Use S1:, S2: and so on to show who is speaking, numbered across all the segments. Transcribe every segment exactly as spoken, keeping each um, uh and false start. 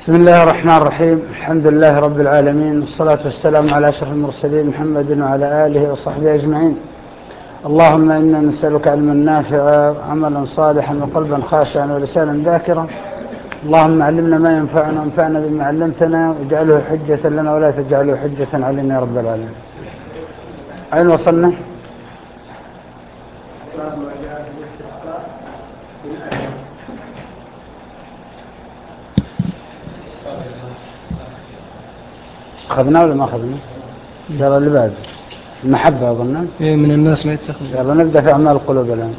S1: بسم الله الرحمن الرحيم. الحمد لله رب العالمين، والصلاة والسلام على أشرف المرسلين محمد وعلى آله وصحبه أجمعين. اللهم إنا نسألك علما نافعا وعملا صالحا وقلبا خاشعا ولسانا ذاكرا. اللهم علمنا ما ينفعنا وانفعنا بما علمتنا واجعله حجة لنا ولا تجعله حجة علينا يا رب العالمين. أين وصلنا؟ أخذنا ولا ما أخذنا؟ يلا اللي بعد المحبة أظن.
S2: إيه من الناس ما يتخذ.
S1: يلا نبدأ في أعمال القلوب الآن.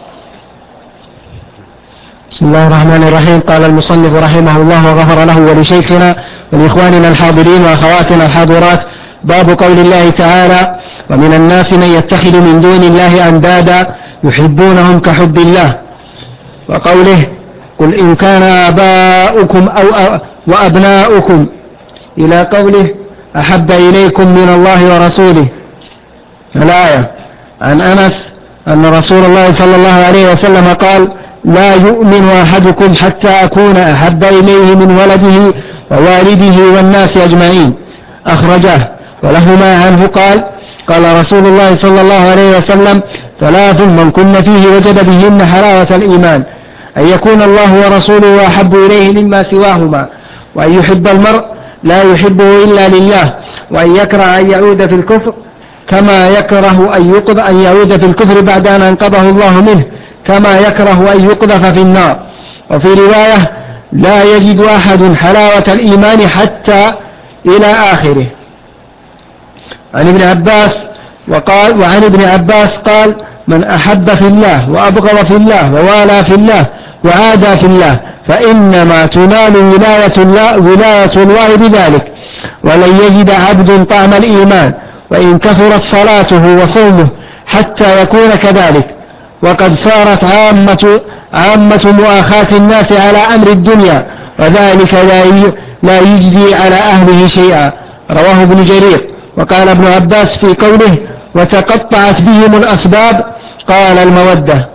S2: بسم الله الرحمن الرحيم. قال المصنف رحمه الله وغفر له ولشيخنا ولإخواننا الحاضرين وأخواتنا الحاضرات: باب قول الله تعالى: ومن الناس من يتخذ من دون الله أندادا يحبونهم كحب الله. وقوله: قل إن كان آباؤكم أو وأبناؤكم، إلى قوله: أحب إليكم من الله ورسوله. الآية. عن أنس أن رسول الله صلى الله عليه وسلم قال: لا يؤمن أحدكم حتى أكون أحب إليه من ولده ووالده والناس أجمعين. أخرجه. ولهما عنه قال: قال رسول الله صلى الله عليه وسلم: ثلاث من كن فيه وجد بهن حلاوة الإيمان: أن يكون الله ورسوله أحب إليه مما سواهما، وأن يحب المرء لا يحبه إلا لله، وأن يكره أن يعود في الكفر كما يكره أن يقذف أن يعود في الكفر بعد أن أنقذه الله منه، كما يكره أن يقذف في النار. وفي رواية: لا يجد أحد حلاوة الإيمان حتى إلى آخره. عن ابن عباس وقال وعن ابن عباس قال: من أحب في الله وأبغض في الله ووالى في الله وعادى في الله فإنما تنال ولاية الله, ولاية الله بذلك، ولن يجد عبد طعم الإيمان وإن كثرت صلاته وصومه حتى يكون كذلك. وقد صارت عامة, عامة مؤاخاة الناس على أمر الدنيا، وذلك لا يجدي على أهله شيئا. رواه ابن جرير. وقال ابن عباس في قوله: وتقطعت بهم الأسباب، قال: المودة.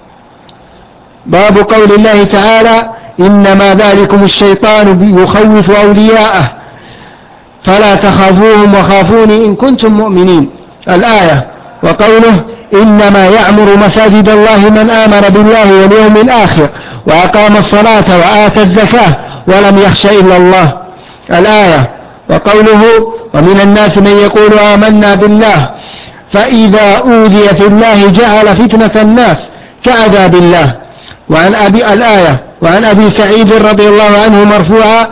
S2: باب قول الله تعالى: إنما ذلكم الشيطان يخوف أولياءه فلا تخافوهم وخافوني إن كنتم مؤمنين. الآية. وقوله: إنما يعمر مساجد الله من آمن بالله واليوم الآخر وأقام الصلاة وآتى الزكاة ولم يخش إلا الله. الآية. وقوله: ومن الناس من يقول آمنا بالله فإذا أوذي في الله جعل فتنة الناس كعذاب الله. وعن أبي الآية. وعن أبي سعيد رضي الله عنه مرفوعا: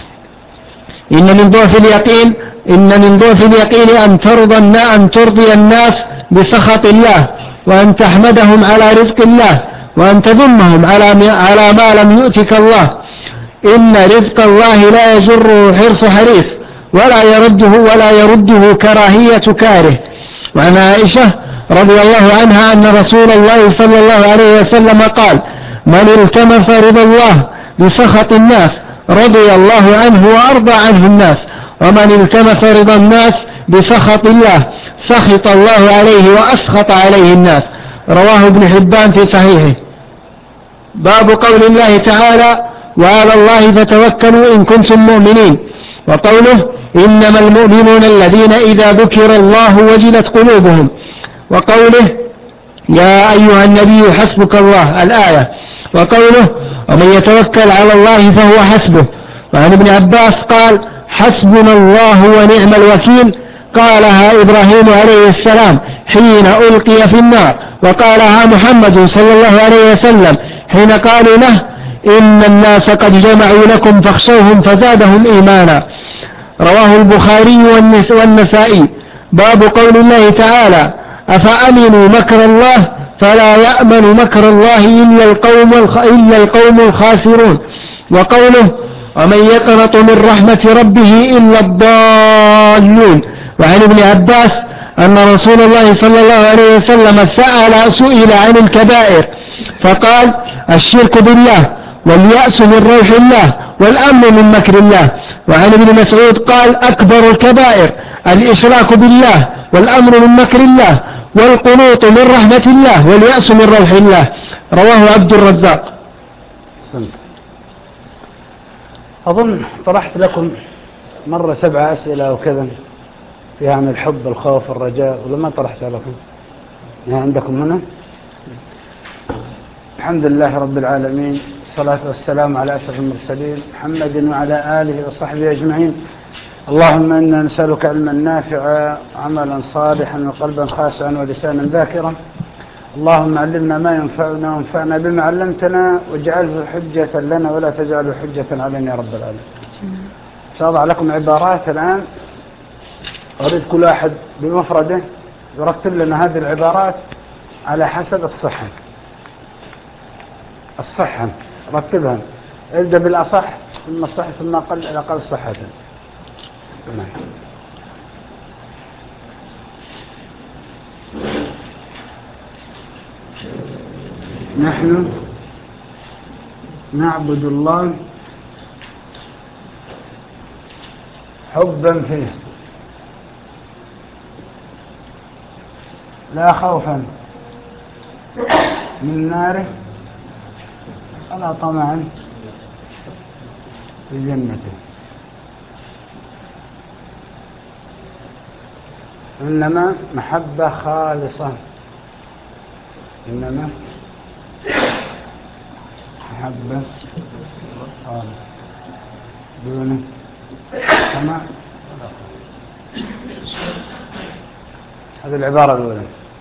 S2: إن من ضعف اليقين إن من ضعف اليقين أن ترضى أن ترضي الناس بسخط الله، وأن تحمدهم على رزق الله، وأن تذمهم على على ما لم يؤتك الله. إن رزق الله لا يجره حرص حريص ولا يرده ولا يرده كراهية كاره. وعن عائشة رضي الله عنها أن رسول الله صلى الله عليه وسلم قال: من التمس رضا الله بسخط الناس رضي الله عنه وأرضى عنه الناس، ومن التمس رضا الناس بسخط الله سخط الله عليه وأسخط عليه الناس. رواه ابن حبان في صحيحه. باب قول الله تعالى: وعلى الله فتوكلوا إن كنتم مؤمنين. وقوله: إنما المؤمنون الذين إذا ذكر الله وجلت قلوبهم. وقوله: يا أيها النبي حسبك الله. الآية. وقوله: ومن يتوكل على الله فهو حسبه. وعن ابن عباس قال: حسبنا الله ونعم الوكيل. قالها إبراهيم عليه السلام حين ألقي في النار، وقالها محمد صلى الله عليه وسلم حين قالوا له: إن الناس قد جمعوا لكم فاخشوهم فزادهم إيمانا. رواه البخاري والنسائي. باب قول الله تعالى: أفأمنوا مكر الله فلا يأمن مكر الله إلا القوم, إلا القوم الخاسرون. وقوله: ومن يقنط من رحمة ربه إلا الضالون. وعن ابن عباس أن رسول الله صلى الله عليه وسلم سأل سئل عن الكبائر فقال: الشرك بالله، واليأس من روح الله، والأمن من مكر الله. وعن ابن مسعود قال: أكبر الكبائر الإشراك بالله، والأمن من مكر الله، والقنوط من رحمة الله، واليأس من روح الله. رواه عبد الرزاق.
S1: أظن طرحت لكم مرة سبع أسئلة وكذا فيها عن الحب الخوف الرجاء، ولا ما طرحتها لكم؟ يعني عندكم هنا. الحمد لله رب العالمين، الصلاة والسلام على أشرف المرسلين محمد وعلى آله وصحبه أجمعين. اللهم إنا نسألك علما نافعا عملا صالحا وقلبا خاشعا ولسانا ذاكرا. اللهم علمنا ما ينفعنا وانفعنا بما علمتنا واجعله حجة لنا ولا تجعله حجة علينا يا رب العالمين. سأضع لكم عبارات الآن، أريد كل واحد بمفرده يرتب لنا هذه العبارات على حسب الصحة. الصحة رتبها، ابدأ بالأصح ثم الصح ثم أقل الأقل صحة. نحن نعبد الله حبا فيه لا خوفا من ناره ولا طمعا في جنته، إنما محبة خالصة، إنما محبة خالصة دون طمع ولا خوف. هذه العبارة الأولى.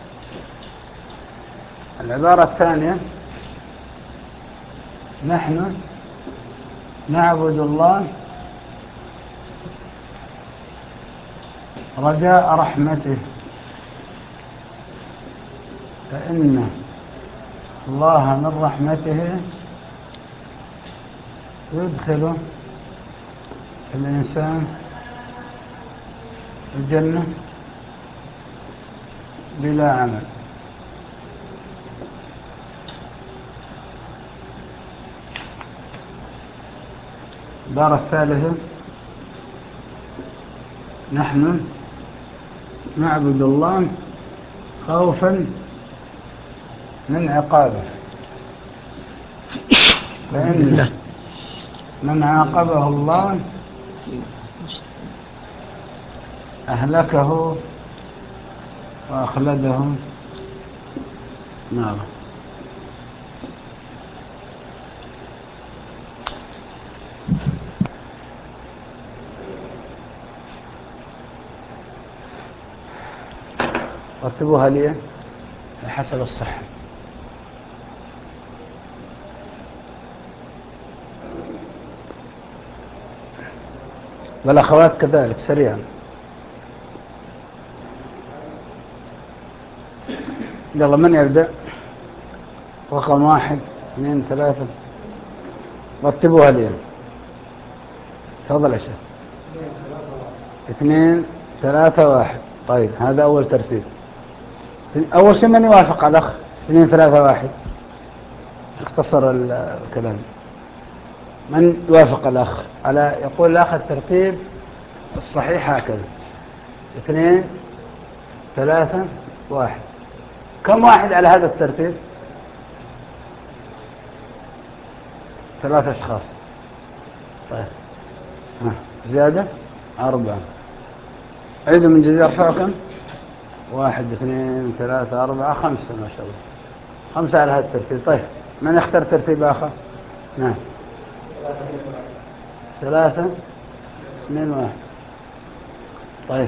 S1: العبارة الثانية: نحن نعبد الله رجاء رحمته، فإن الله من رحمته يدخل الإنسان الجنة بلا عمل. العبارة الثالثة: نحن نعبد الله خوفا من عقابه، فإن من عاقبه الله أهلكه وأخلده نارا. رتبوها لي حسب الصحة. والأخوات كذلك سريعا. يلا من يبدأ؟ رقم واحد اثنين ثلاثة، رتبوها لي. تفضل يا شيخ. اثنين ثلاثة واحد. طيب هذا أول ترتيب. أول شيء من يوافق على الأخ اثنين ثلاثة واحد، اختصر الكلام. من يوافق الأخ على يقول الأخ الترتيب الصحيح هكذا: اثنين ثلاثة واحد. كم واحد على هذا الترتيب؟ ثلاثة أشخاص. طيب ها. زيادة أربعة. عيدوا من جديد. أرفعوا كم؟ واحد اثنين ثلاثة أربعة خمسة. ما شاء الله خمسة على هذا الترتيب. طيب من اختار ترتيب آخر؟ نعم ثلاثة اثنين واحد. طيب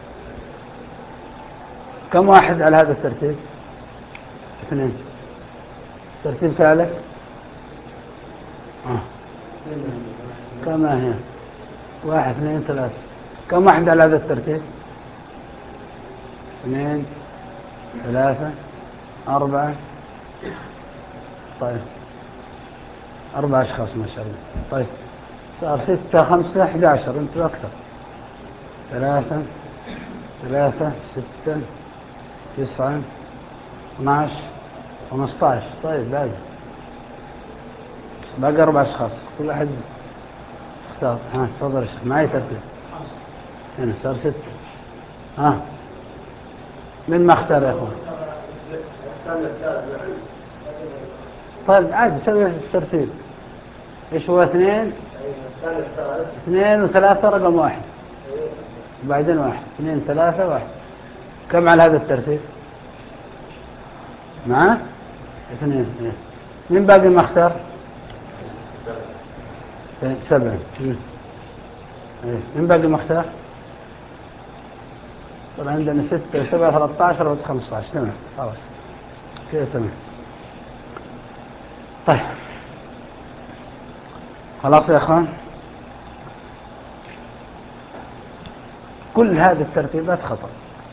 S1: كم واحد على هذا الترتيب؟ اثنين. ترتيب ثالث آه. كما هي واحد اثنين ثلاثة. كم واحد على هذا الترتيب؟ اثنين ثلاثة أربعة. طيب أربع أشخاص ما شاء الله. طيب صار ستة خمسة أحد عشر. أنتوا أكثر. ثلاثة ثلاثة ستة تسعة اثناش خمسة عشر. طيب باقي باقي أربع أشخاص. كل أحد اختار. ها تفضل يا شيخ. معي ترتيب هنا صار ستة. ها من ما اختار يا أخوان؟ طيب عادي سوي الترتيب. إيش هو؟ اثنين اثنين وثلاثة رقم واحد، وبعدين واحد، اثنين ثلاثة واحد. كم على هذا الترتيب؟ معه اثنين. إيه. من باقي ما اختار؟ إيه. سبعة. إيه. من باقي ما اختار؟ طبعا عندنا ستة سبعة ثلاثة عشر وخمسة عشر. تمام خلاص كده تمام. طيب خلاص يا اخوان، كل هذه الترتيبات خطأ.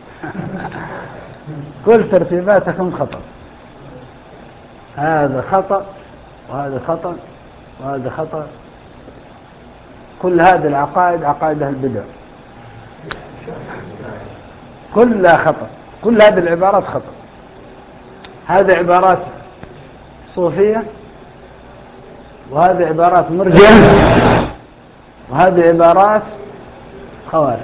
S1: كل ترتيباتكم خطأ. هذا خطأ وهذا خطأ وهذا خطأ. كل هذه العقائد عقائد أهل البدع، كلها خطأ. كل هذه العبارات خطأ. هذه عبارات صوفية، وهذه عبارات مرجئة، وهذه عبارات خوارج.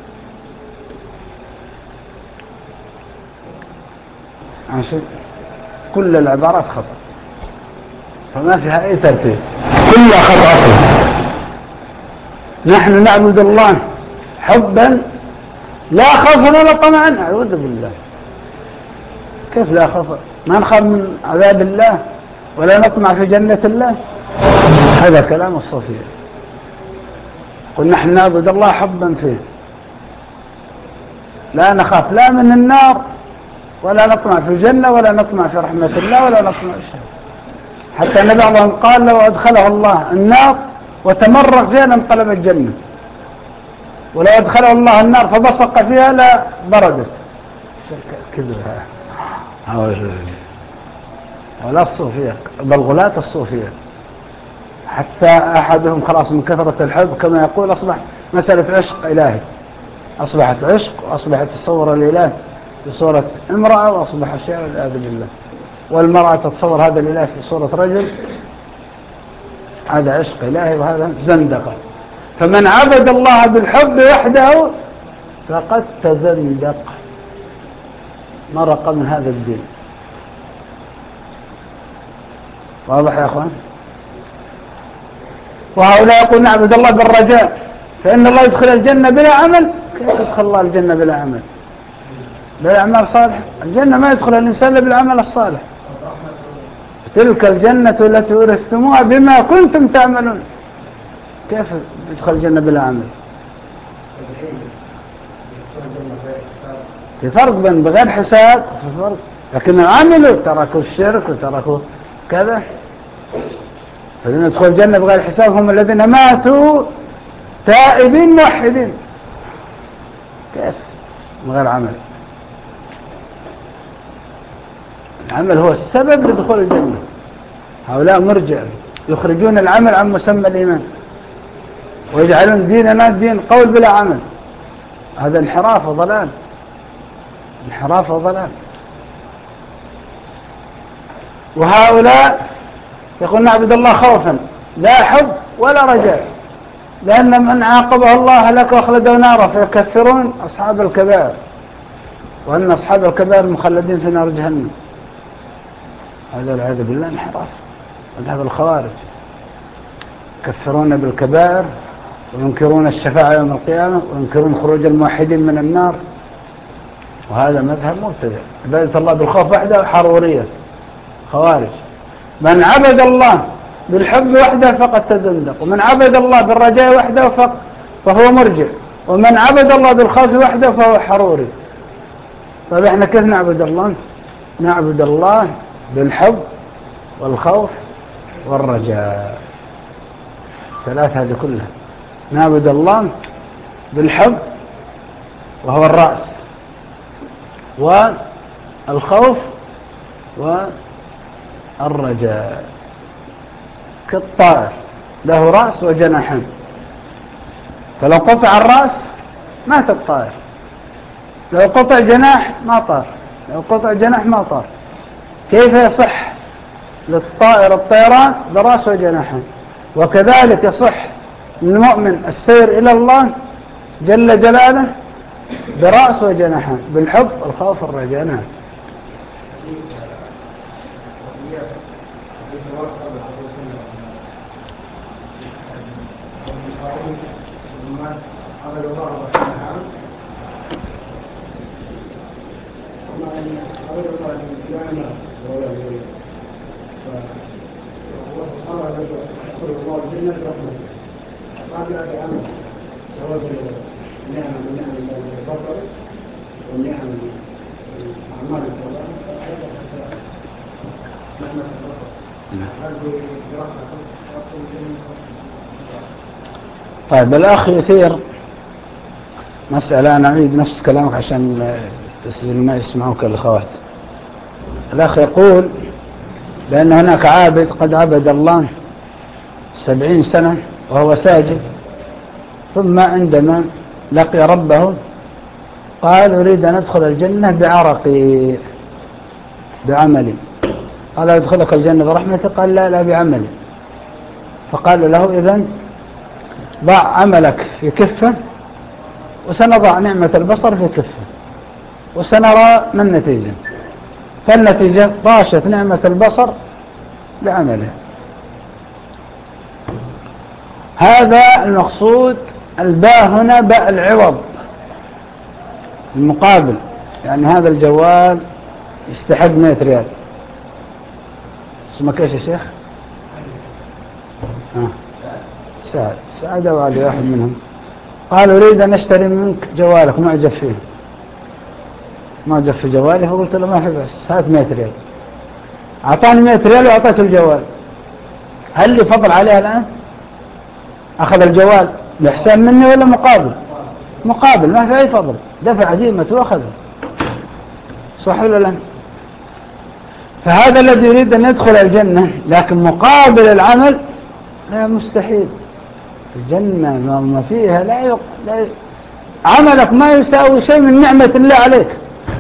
S1: عشان كل العبارات خطأ، فما فيها أي ترتيب، كلها خطأ أصلا. نحن نعبد الله حبا لا خوفا ولا طمعا. أعوذ بالله، كيف لا خوف؟ ما نخاف من عذاب الله ولا نطمع في جنة الله؟ هذا كلام الصوفية. قل نحن نعبد الله حبا فيه، لا نخاف لا من النار ولا نطمع في الجنة ولا نطمع في رحمة الله ولا نطمع في شيء. حتى أن بعضهم قال لو أدخله الله النار وتمرق فيها لانقلب الجنة، ولو أدخله الله النار فبصق فيها لا بردت. كذبها ولا الصوفية بل غلاة الصوفية. حتى أحدهم خلاص من كثرة الحب كما يقول أصبح مسألة عشق إلهي، أصبحت عشق وأصبحت تصور الإله بصورة امرأة، وأصبح الشيء والعياذ بالله. والمرأة تتصور هذا الإله في صورة رجل، هذا عشق إلهي وهذا زندقة. فمن عبد الله بالحب وحده فقد تزندق، مرق من هذا الدين. واضح يا أخوان؟ وهؤلاء يقول نعبد الله بالرجاء، فإن الله يدخل الجنة بلا عمل. كيف يدخل الله الجنة بلا عمل؟ بلا أعمال صالحة. الجنة ما يدخل الإنسان إلا بالعمل الصالح. تلك الجنة التي ورثتموها بما كنتم تعملون. كيف يدخل الجنة بلا عمل؟ في فرق بين بغير حساب في فرق. لكن عملوا تركوا الشرك وتركوا كذا، فإن يدخل الجنة بغير حساب هم الذين ماتوا تائبين موحدين. كيف بغير عمل؟ العمل هو السبب لدخول الجنة. هؤلاء مرجع يخرجون العمل عن مسمى الإيمان ويجعلون ديننا دين قول بلا عمل. هذا انحراف وضلال، انحراف وضلال. وهؤلاء يقول نعبد الله خوفا لا حب ولا رجاء، لأن من عاقبه الله هلك وأخلده نارا، فيكفرون أصحاب الكبائر، وأن أصحاب الكبائر مخلدين في نار جهنم. هذا والعياذ بالله انحراف مذهب الخوارج، يكفرون بالكبائر وينكرون الشفاعة يوم القيامة وينكرون خروج الموحدين من النار. وهذا مذهب مبتدع. عبادة الله بالخوف وحده حرورية خوارج. من عبد الله بالحب وحده فقد تزندق، ومن عبد الله بالرجاء وحده فهو مرجع، ومن عبد الله بالخوف وحده فهو حروري. طيب احنا كيف نعبد الله؟ نعبد الله بالحب والخوف والرجاء، ثلاث هذه كلها. نعبد الله بالحب وهو الرأس، والخوف والرجاء. كالطائر له رأس وجناحين، فلو قطع الرأس مات الطائر، لو قطع جناح ما طار، لو قطع جناح ما طار. كيف يصح للطائر الطيران برأس وجناحين؟ وكذلك يصح للمؤمن السير إلى الله جل جلاله برأس وجناحين، بالحب والخوف والرجاء. نعم. طيب الأخ يثير مسألة، أنا أعيد نفس كلامك عشان تسجيل ما يسمعوك الأخوات. الأخ يقول بأن هناك عابد قد عبد الله سبعين سنة وهو ساجد، ثم عندما لقي ربه قال أريد أن أدخل الجنة بعرقي بعملي. قال أدخلك الجنة برحمتي؟ قال لا لا بعملي. فقال له إذن ضع عملك في كفة وسنضع نعمة البصر في كفة وسنرى ما النتيجة. فالنتيجة طاشت نعمة البصر بعمله. هذا المقصود. الباء هنا باء العوض المقابل، يعني هذا الجوال يستحق مئة ريال. اسمك ايش يا شيخ؟ آه. سعد سعد وعلي واحد منهم. قال أريد أن أشتري منك جوالك، معجب فيه معجب في جوالي. فقلت له ما في بس، هات مئة ريال. أعطاني مئة ريال وأعطيته الجوال. هل لي فضل عليها الآن؟ أخذ الجوال بإحسان مني ولا مقابل؟ مقابل، ما في أي فضل، دفع ديمته وأخذه. صح ولا لا؟ فهذا الذي يريد أن يدخل الجنة لكن مقابل العمل لا، مستحيل. الجنة ما فيها لا, يق... لا ي... عملك ما يساوي شيء من نعمة الله عليك.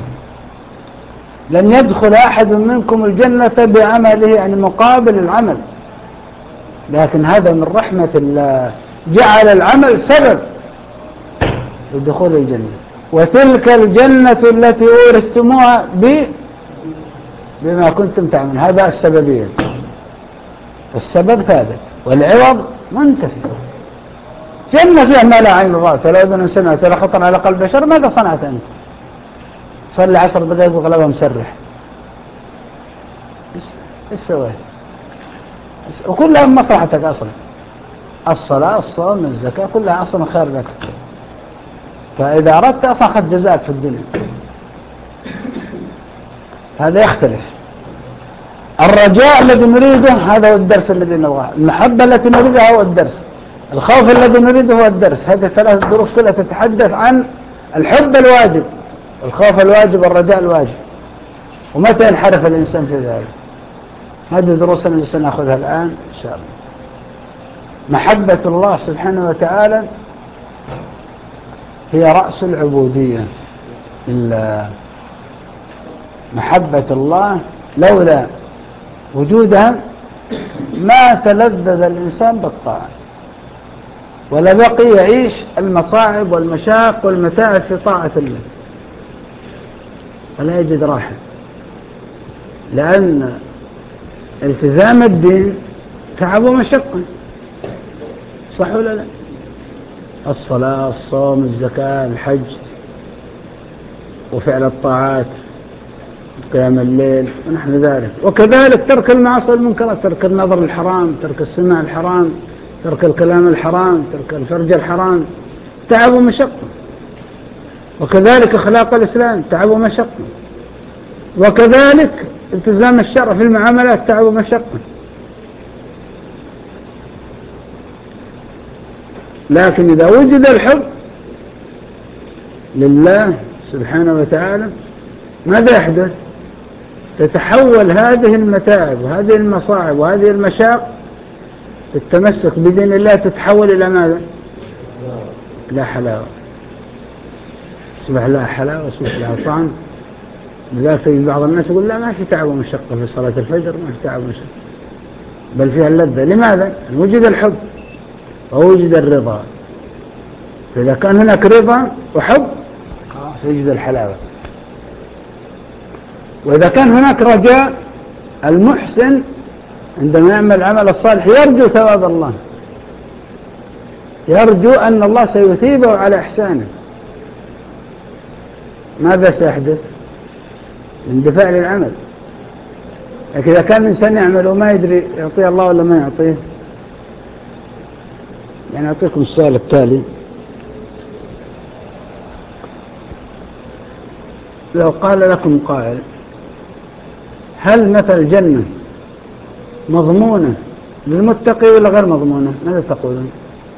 S1: لن يدخل أحد منكم الجنة بعمله، يعني مقابل العمل. لكن هذا من رحمة الله، جعل العمل سبب لدخول الجنة. وتلك الجنة التي أورثتموها ب... بما كنتم تعملون. هذا السببية، السبب ثابت والعوض منتفي. جنة فيها ما لا عين رأت ولا أذن سمعت ولا خطر على قلب بشر. ماذا صنعت أنت؟ صلي عشر دقائق وغلبها مسرح، ايش سويت؟ وكلها من مصلحتك أصلا. الصلاة، الصوم، الزكاة، كلها أصلا خير لك. فإذا أردت أصلا أخذ جزاك في الدنيا. هذا يختلف. الرجاء الذي نريده هذا هو الدرس الذي نبغاه. المحبة التي نريدها هو الدرس. الخوف الذي نريده هو الدرس. هذه الثلاث دروس كلها تتحدث عن الحب الواجب، الخوف الواجب، الرجاء الواجب. ومتى ينحرف الإنسان في ذلك؟ هذه دروس التي سنأخذها الآن إن شاء الله. محبة الله سبحانه وتعالى هي رأس العبودية. محبة الله لولا وجودها ما تلذذ الإنسان بالطاعة، ولا بقي يعيش المصاعب والمشاق والمتاعب في طاعة الله، ولا يجد راحة. لأن التزام الدين تعب ومشقة. صح ولا لا؟ الصلاة، الصوم، الزكاة، الحج، وفعل الطاعات، قيام الليل ونحن ذلك. وكذلك ترك المعاصي والمنكرات، ترك النظر الحرام، ترك السماع الحرام، ترك الكلام الحرام، ترك الفرج الحرام، تعب ومشقة. وكذلك أخلاق الإسلام تعب ومشقة. وكذلك التزام الشرع في المعاملات تعب ومشقة. لكن إذا وجد الحب لله سبحانه وتعالى ماذا يحدث؟ تتحول هذه المتاعب وهذه المصاعب وهذه المشاق، التمسك بدين الله تتحول إلى ماذا؟ لا حلاوة. أصبح لها حلاوة، أصبح لها طعم. لذلك بعض الناس يقول لا، ما في تعب ومشقة في صلاة الفجر، ما في تعب ومشقة، بل فيها اللذة. لماذا؟ وجد الحب ووجد الرضا. فإذا كان هناك رضا وحب سيجد الحلاوة. وإذا كان هناك رجاء، المحسن عندما يعمل العمل الصالح يرجو ثواب الله. يرجو أن الله سيثيبه على إحسانه. ماذا سيحدث؟ اندفاع للعمل. لكن إذا كان الإنسان يعمل وما يدري يعطيه الله ولا ما يعطيه. يعني أعطيكم السؤال التالي: لو قال لكم قائل هل مثل الجنة مضمونة للمتقي ولا غير مضمونة؟ ماذا تقولون؟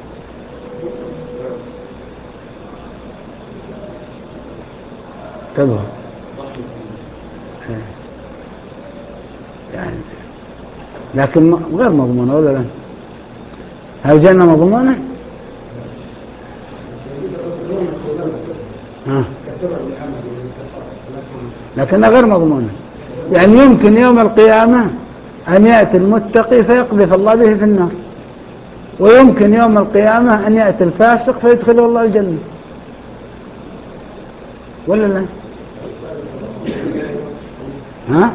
S1: تبغى يعني لكن غير مضمونة ولا لا؟ هل الجنة مضمونة؟ ها. لكنها غير مضمونة. يعني يمكن يوم القيامة أن يأتي المتقي فيقذف الله به في النار، ويمكن يوم القيامة أن يأتي الفاسق فيدخله الله الجنة، ولا لا؟ ها؟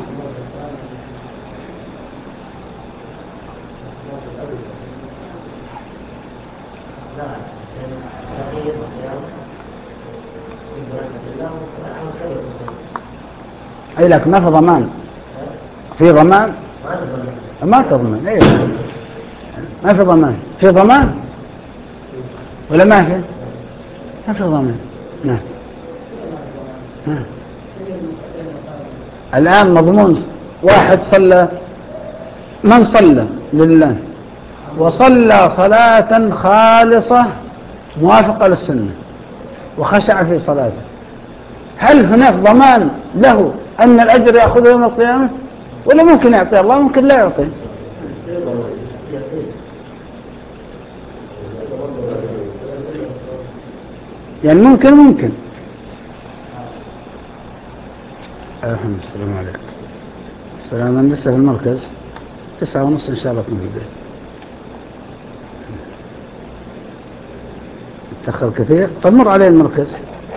S1: أي لك ما في ضمان. في ضمان؟ ما تضمن. أي ما في ضمان. في ضمان ولا ما في؟ ما في ضمان. نعم. الآن مضمون واحد صلى، من صلى لله وصلى صلاة خالصة موافقة للسنة وخشع في صلاته، هل هناك ضمان له أن الأجر يأخذه يوم القيامة؟ ولا ممكن يعطي الله ممكن لا يعطي؟ يعني ممكن ممكن الحمد السلام عليكم. السلام عليكم. لسه في المركز تسعة ونص إن شاء الله تكون في البيت. تأخر كثير. طب مر عليه المركز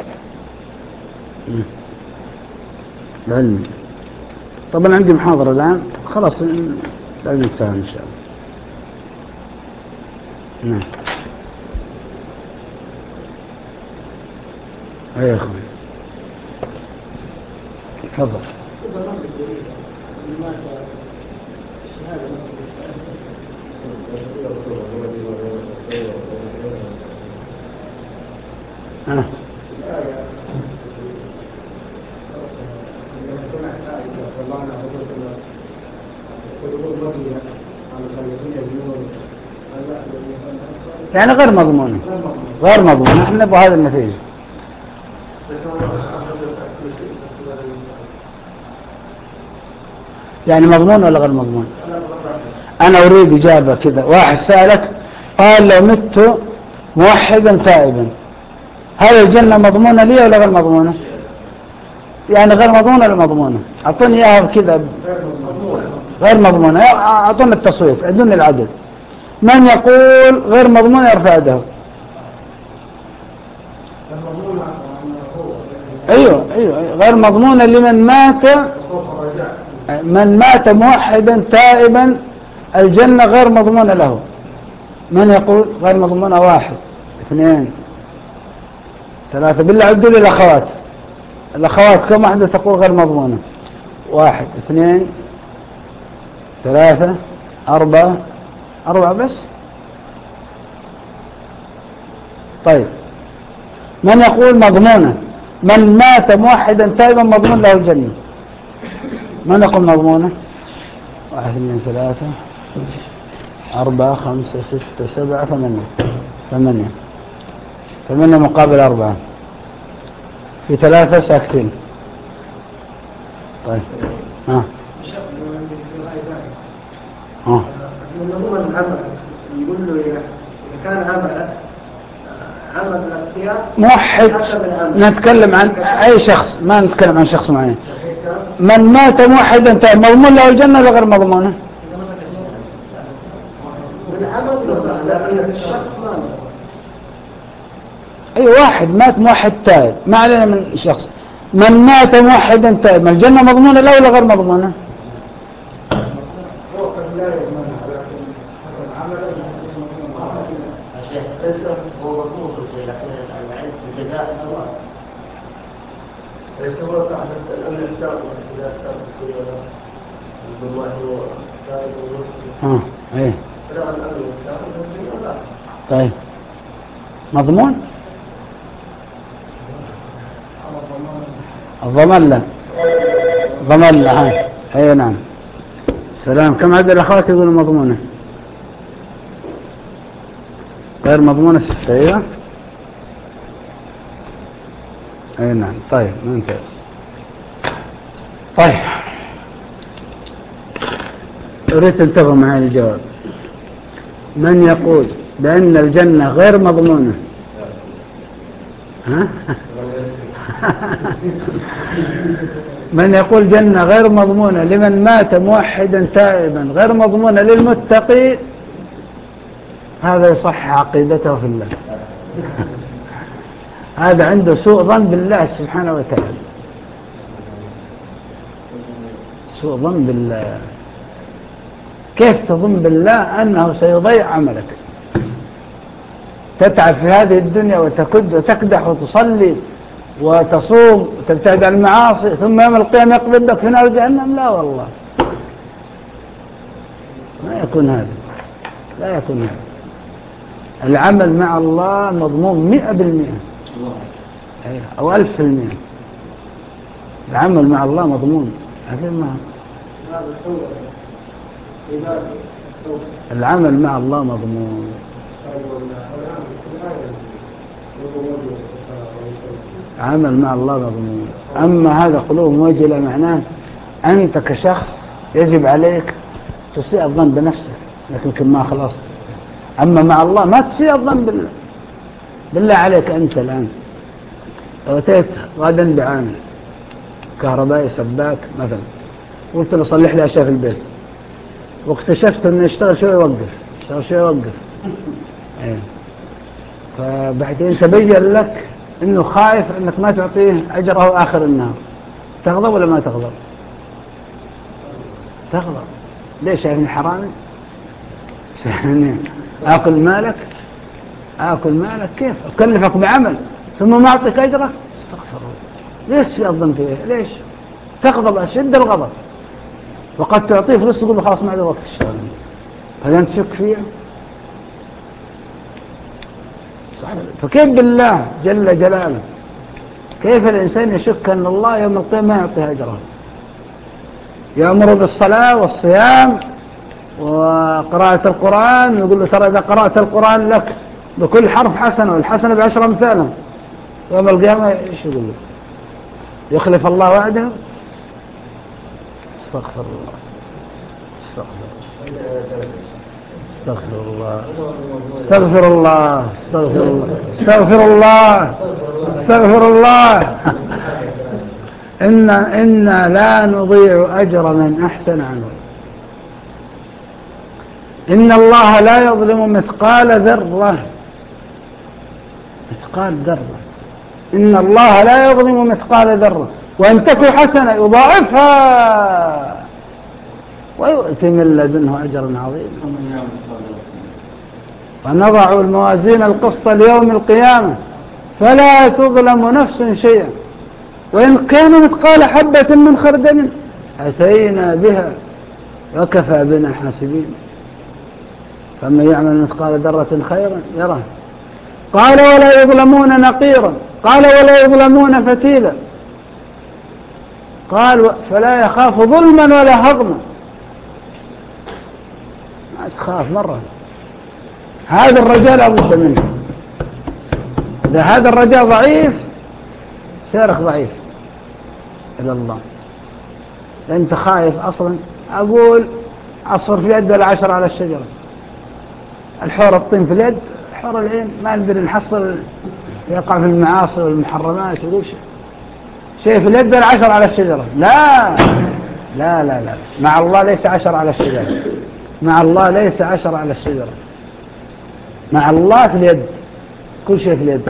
S1: العلمي. طبعا عندي محاضرة الآن خلاص لازم نتفاهم إن شاء الله. نعم. أي أخوي تفضل. آه. يعني غير مضمونة. غير مضمونة. احنا نبغى هذا النتيجة. يعني مضمون ولا غير مضمون؟ أنا أريد إجابة كذا. واحد سألك قال لو مت موحدا تائبا هل الجنة مضمونة لي ولا غير مضمونة؟ يعني غير مضمونة ولا مضمونة؟ أعطوني إياها كذا. غير مضمونة. أعطوني التصويت. أدوني العدد. من يقول غير مضمونة يرفع يده. أيوه أيوه غير مضمونة لمن مات، من مات موحدا تائبا الجنة غير مضمونة له. من يقول غير مضمونة؟ واحد اثنين ثلاثة. بالله عدوا لي الأخوات. الأخوات كم واحدة تقول غير مضمونة؟ واحد اثنين ثلاثة أربعة. أربعة بس. طيب من يقول مضمونة؟ من مات موحدا تائبا مضمون له الجنة. من يقول مضمونة؟ واحد اثنين ثلاثة أربعة خمسة ستة سبعة ثمانية. ثمانية ثمانية مقابل أربعة. في ثلاثة ساكتين. طيب ها ها
S3: يقول له إذا كان عمل عمل الاختيار
S1: موحد. نتكلم عن أي شخص، ما نتكلم عن شخص معين. من مات موحدا تائبا مضمون له الجنة ولا غير مضمونة؟ أي واحد مات موحد تائب ما علينا من شخص. من مات موحدا تائبا الجنة مضمونة له ولا غير مضمونة؟
S3: الله يعتبر صاحب الأمن السابق إذا السابق كل الله هو سابق الرسل.
S1: اه ايه
S3: فلا الأمن السابق ولا.
S1: طيب مضمون الضمان لا ضمان لا اي نعم. سلام. كم عدد الاخوات يقولوا مضمونه غير مضمونه ستة؟ ايوه اي نعم. طيب ممتاز. طيب اريد تنتبه معي الجواب. من يقول بأن الجنة غير مضمونة؟ ها؟ من يقول جنة غير مضمونة لمن مات موحدا تائبا غير مضمونة للمتقي، هذا يصح عقيدته في الله. هذا عنده سوء ظن بالله سبحانه وتعالى، سوء ظن بالله. كيف تظن بالله أنه سيضيع عملك؟ تتعب في هذه الدنيا وتكد وتكدح وتصلي وتصوم وتبتعد عن المعاصي، ثم يوم القيامة يقبضك في نار جهنم؟ لا والله، ما يكون هذا، لا يكون هذا. العمل مع الله مضمون مئة بالمئة أو ألف في المئة. العمل مع الله مضمون. هذا ما العمل مع الله مضمون. عمل مع الله مضمون. أما هذا قلوب موجلة معناه أنت كشخص يجب عليك تسيء الظن بنفسك، لكن ما خلصت. أما مع الله ما تسيء الظن بالله. بالله عليك أنت الآن لو أتيت غدا بعامل كهربائي سباك مثلا، قلت له صلح لي أشياء في البيت، واكتشفت أنه يشتغل شوي يوقف، يشتغل شوي يوقف، ايه. فبعدين تبين لك أنه خايف أنك ما تعطيه أجره آخر النهار، تغضب ولا ما تغضب؟ تغضب. ليش؟ شايفني حرامي؟ شايفني آكل مالك؟ آكل مالك كيف؟ أكلفك بعمل ثم ما أعطيك أجرك؟ استغفر الله. ليش يظن فيه؟ ليش؟ تغضب أشد الغضب، وقد تعطيه فلوس تقول له خلاص ما عندي وقت الشغل، هل أنت تشك فيه؟ فكيف بالله جل جلاله؟ كيف الإنسان يشك أن الله يوم القيامة ما يعطيه أجره؟ يأمر بالصلاة والصيام وقراءة القرآن، يقول له ترى إذا قرأت القرآن لك بكل حرف حسنة، والحسنة بعشر أمثالها. يوم القيامة إيش يقول له؟ يخلف الله وعده؟ استغفر الله، استغفر الله، استغفر الله، استغفر الله، استغفر الله، استغفر الله. إن إنا لا نضيع أجر من أحسن عملا. إن الله لا يظلم مثقال ذرة، مثقال ذرة. إن الله لا يظلم مثقال ذرة، وإن تك حسنة يضاعفها ويؤتي من لدنه أجرا عظيما. ونضع الموازين القسط ليوم القيامة فلا تظلم نفس شيئا، وإن كان مثقال حبة من خردل أتينا بها وكفى بنا حاسبين. فمن يعمل مثقال ذرة خيرا يره. قال ولا يظلمون نقيرا. قال ولا يظلمون فتيلا. قال فلا يخاف ظلما ولا هضما. ما تخاف مرة. هذا الرجاء لا بد منه. إذا هذا الرجاء ضعيف سيرك ضعيف إلى الله. أنت خايف أصلا. أقول عصفر في اليد ولا عشر على الشجرة. الحور الطين في اليد، حور العين ما ندري نحصل يقع في المعاصي والمحرمات. يقول شيء في اليد ولا عشر على الشجرة. لا لا لا لا، مع الله ليس عشر على الشجرة. مع الله ليس عشر على الشجرة. مع الله في اليد، كل شيء في اليد.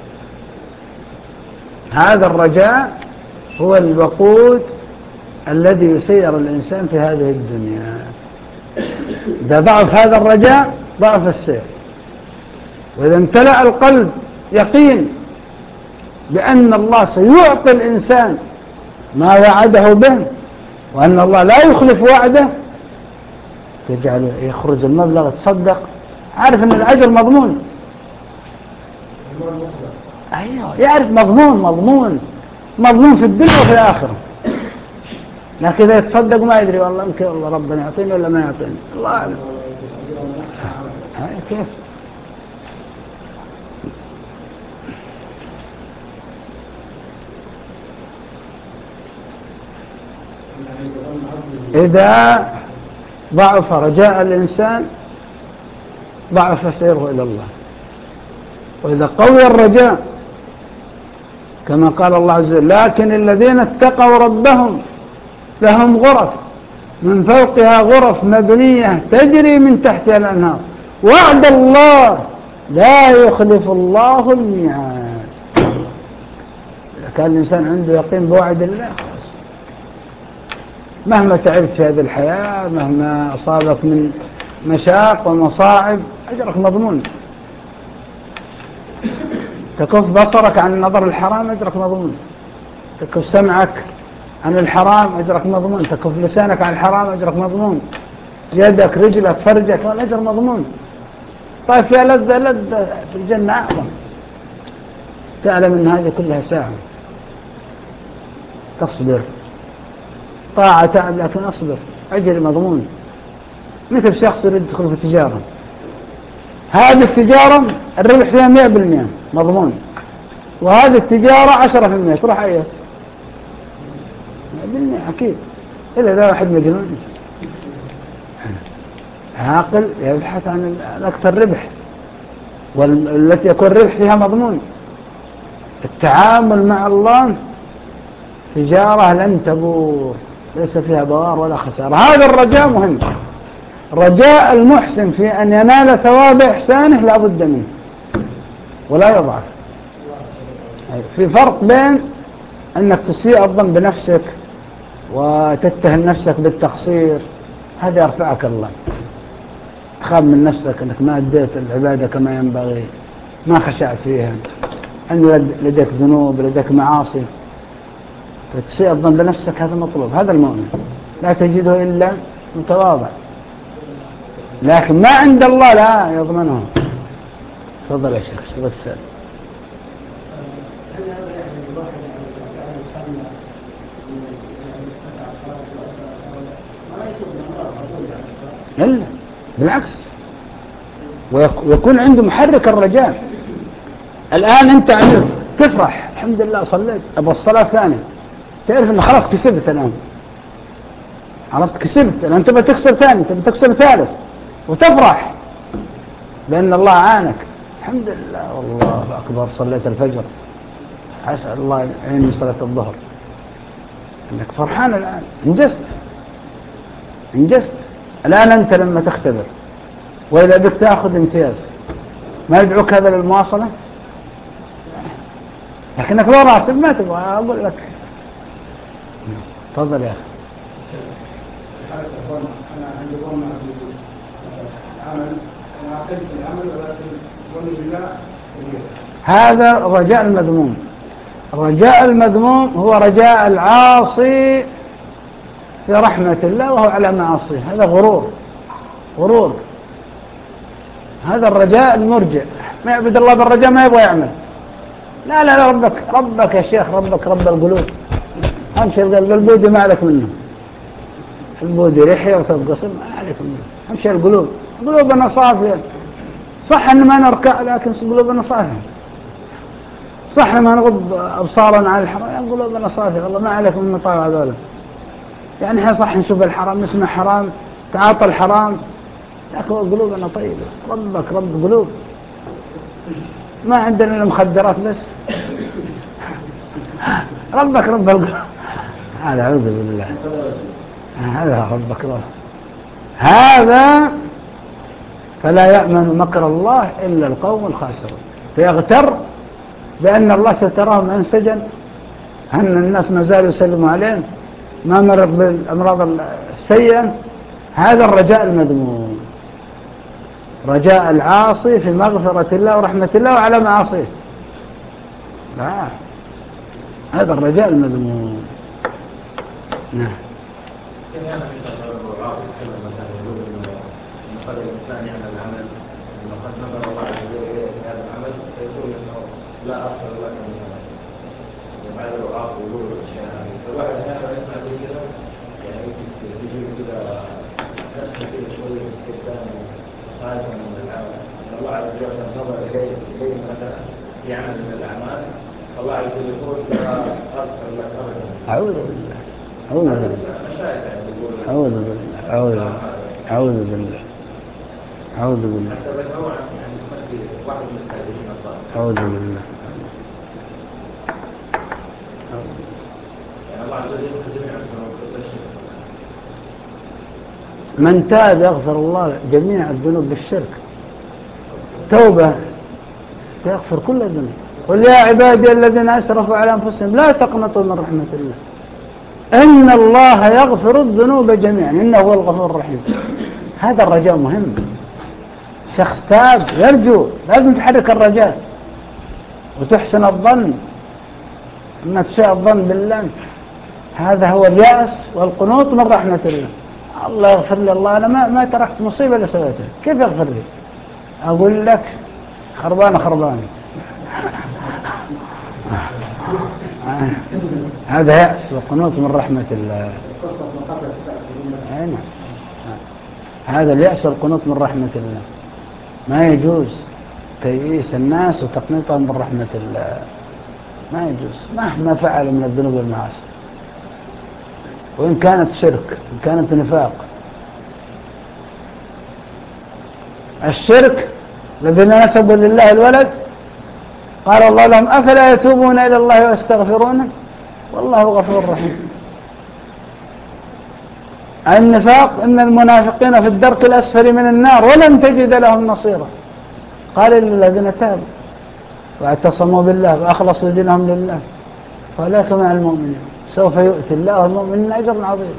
S1: هذا الرجاء هو الوقود الذي يسير الإنسان في هذه الدنيا. إذا ضعف هذا الرجاء ضعف السير. وإذا امتلأ القلب يقين بأن الله سيعطي الإنسان ما وعده به وأن الله لا يخلف وعده، تجعل يخرج المبلغ تصدق عارف أن الأجر مضمون. أيوه يعرف مضمون مضمون مضمون في الدنيا وفي الآخرة، لكن إذا يتصدق ما يدري والله يمكن الله ربنا يعطيني ولا ما يعطيني، الله أعلم. كيف إذا ضعف رجاء الإنسان ضعف سيره إلى الله، وإذا قوي الرجاء كما قال الله عز وجل لكن الذين اتقوا ربهم لهم غرف من فوقها غرف مبنية تجري من تحتها الأنهار وعد الله لا يخلف الله الميعاد. إذا كان الإنسان عنده يقين بوعد الله مهما تعبت في هذه الحياة مهما أصابك من مشاق ومصاعب أجرك مضمون. تكف بصرك عن النظر الحرام أجرك مضمون، تكف سمعك عن الحرام أجرك مضمون، تكف لسانك عن الحرام أجرك مضمون، يدك رجلك فرجك والأجر مضمون. طيب فيها لذة لذة في الجنة أعظم، تعلم أن هذه كلها ساعة تصبر طاعة تعب لكن أصبر أجر مضمون. مثل شخص يريد يدخل في التجارة، هذه التجارة الربح فيها مئة بالمئة مضمون، وهذه التجارة عشرة في المئة تروح أيه مئة بالمئة أكيد إلا ذا واحد مجنون عاقل يبحث عن أكثر ربح والتي يكون الربح فيها مضمون. التعامل مع الله تجارة لن تبور ليس فيها بوار ولا خسارة. هذا الرجاء مهم، رجاء المحسن في أن ينال ثواب إحسانه لا بد منه ولا يضعف. في فرق بين أنك تسيء الظن بنفسك وتتهم نفسك بالتقصير، هذا يرفعك الله، تخاف من نفسك أنك ما أديت العبادة كما ينبغي، ما خشعت فيها، أن لديك ذنوب لديك معاصي، فتسيء الظن بنفسك، هذا مطلوب. هذا المؤمن لا تجده إلا متواضع، لكن ما عند الله لا يضمنه. تفضل يا شيخ شو بتسأل؟ لا بالعكس، ويكون عنده محرك الرجاء. الآن أنت عملت تفرح الحمد لله صليت أبو الصلاة ثانية، تعرف أنه خلاص كسبت الآن، عرفت كسبت الآن، تبقى تكسب ثاني تبقى تكسب ثالث وتفرح لأن الله عانك الحمد لله والله أكبر صليت الفجر أسأل الله يعيني صلاة الظهر، أنك فرحان الآن انجزت انجزت. الآن أنت لما تختبر وإذا بك تأخذ امتياز ما يدعوك هذا للمواصلة، لكنك لو راسب ما تبغى أقول لك. تفضل يا أخي.
S3: أنا عندي ظن العمل أنا أعتقد العمل ولكن ظني بالله
S1: هذا الرجاء المذموم. الرجاء المذموم هو رجاء العاصي في رحمة الله وهو على معاصيه، هذا غرور غرور. هذا الرجاء المرجع، ما يعبد الله بالرجاء ما يبغى يعمل. لا لا لا ربك ربك يا شيخ، ربك رب القلوب. أمشي البودي ما عليك منه، البودي لحية وتبقصر ما عليك منه، أمشي القلوب. قلوبنا صافية، صح أن ما نركع لكن قلوبنا صافية، صح ما نغض أبصارنا عن الحرام قلوبنا صافية، والله ما عليك من مطاوع ذولا. يعني احنا صح نشوف الحرام نسمع حرام تعاطى الحرام لكن قلوبنا طيبة. ربك رب قلوب، ما عندنا المخدرات بس، ربك رب القلوب. هذا أعوذ بالله، هذا ربك رب. هذا فلا يأمن مكر الله إلا القوم الخاسرون. فيغتر بأن الله ستراهم انسجن، أن الناس ما زالوا يسلموا عليه، ما مرض بالأمراض السيئة. هذا الرجاء المذموم، رجاء العاصي في مغفرة الله ورحمة الله وعلى معاصيه. لا هذا الرجاء المذموم. نعم.
S3: قد الإنسان يعمل العمل وقد نظر الله عز وجل في هذا العمل فيقول إنه لا أفضل لك من بعد الوعاء ويقول الأشياء هذه فالواحد هذا يسمع به كذا يعني يجي كذا نفسه كذا شوية استخدام خارجا من العمل الله عز وجل نظر إليه إليه مثلا في عمل من الأعمال الله عز وجل يقول لا أفضل لك أبدا.
S1: أعوذ بالله أعوذ بالله أعوذ بالله أعوذ بالله أعوذ بالله أعوذ بالله أعوذ بالله. من تاب يغفر الله جميع الذنوب بالشرك توبة يغفر كل الذنوب. قل يا عبادي الذين أسرفوا على أنفسهم لا تقنطوا من رحمة الله إن الله يغفر الذنوب جميعا إنه هو الغفور الرحيم. هذا الرجاء مهم. شخص تاب يرجو لازم تحرك الرجاء وتحسن الظن أما تساء الظن بالله. هذا هو اليأس والقنوط من رحمة الله. الله يغفر لي الله أنا ما, ما تركت مصيبة اللي سويتها كيف يغفر لي؟ أقول لك خربانة خربانة. هذا يأس وقنوط من رحمة الله. هذا اليأس والقنوط من رحمة الله. ما يجوز تيئيس الناس وتقنيطهم من رحمة الله. ما يجوز مهما فعلوا من الذنوب والمعاصي وإن كانت شرك إن كانت نفاق. الشرك الذين نسبوا لله الولد قال الله لهم أفلا يتوبون إلى الله ويستغفرونه والله غفور رحيم. النفاق إن المنافقين في الدرك الأسفل من النار ولن تجد لهم نصيرا قال إلا الذين تابوا واعتصموا بالله وأخلصوا دينهم لله فأولئك مع المؤمنين سوف يؤتي الله المؤمنين أجرا عظيما.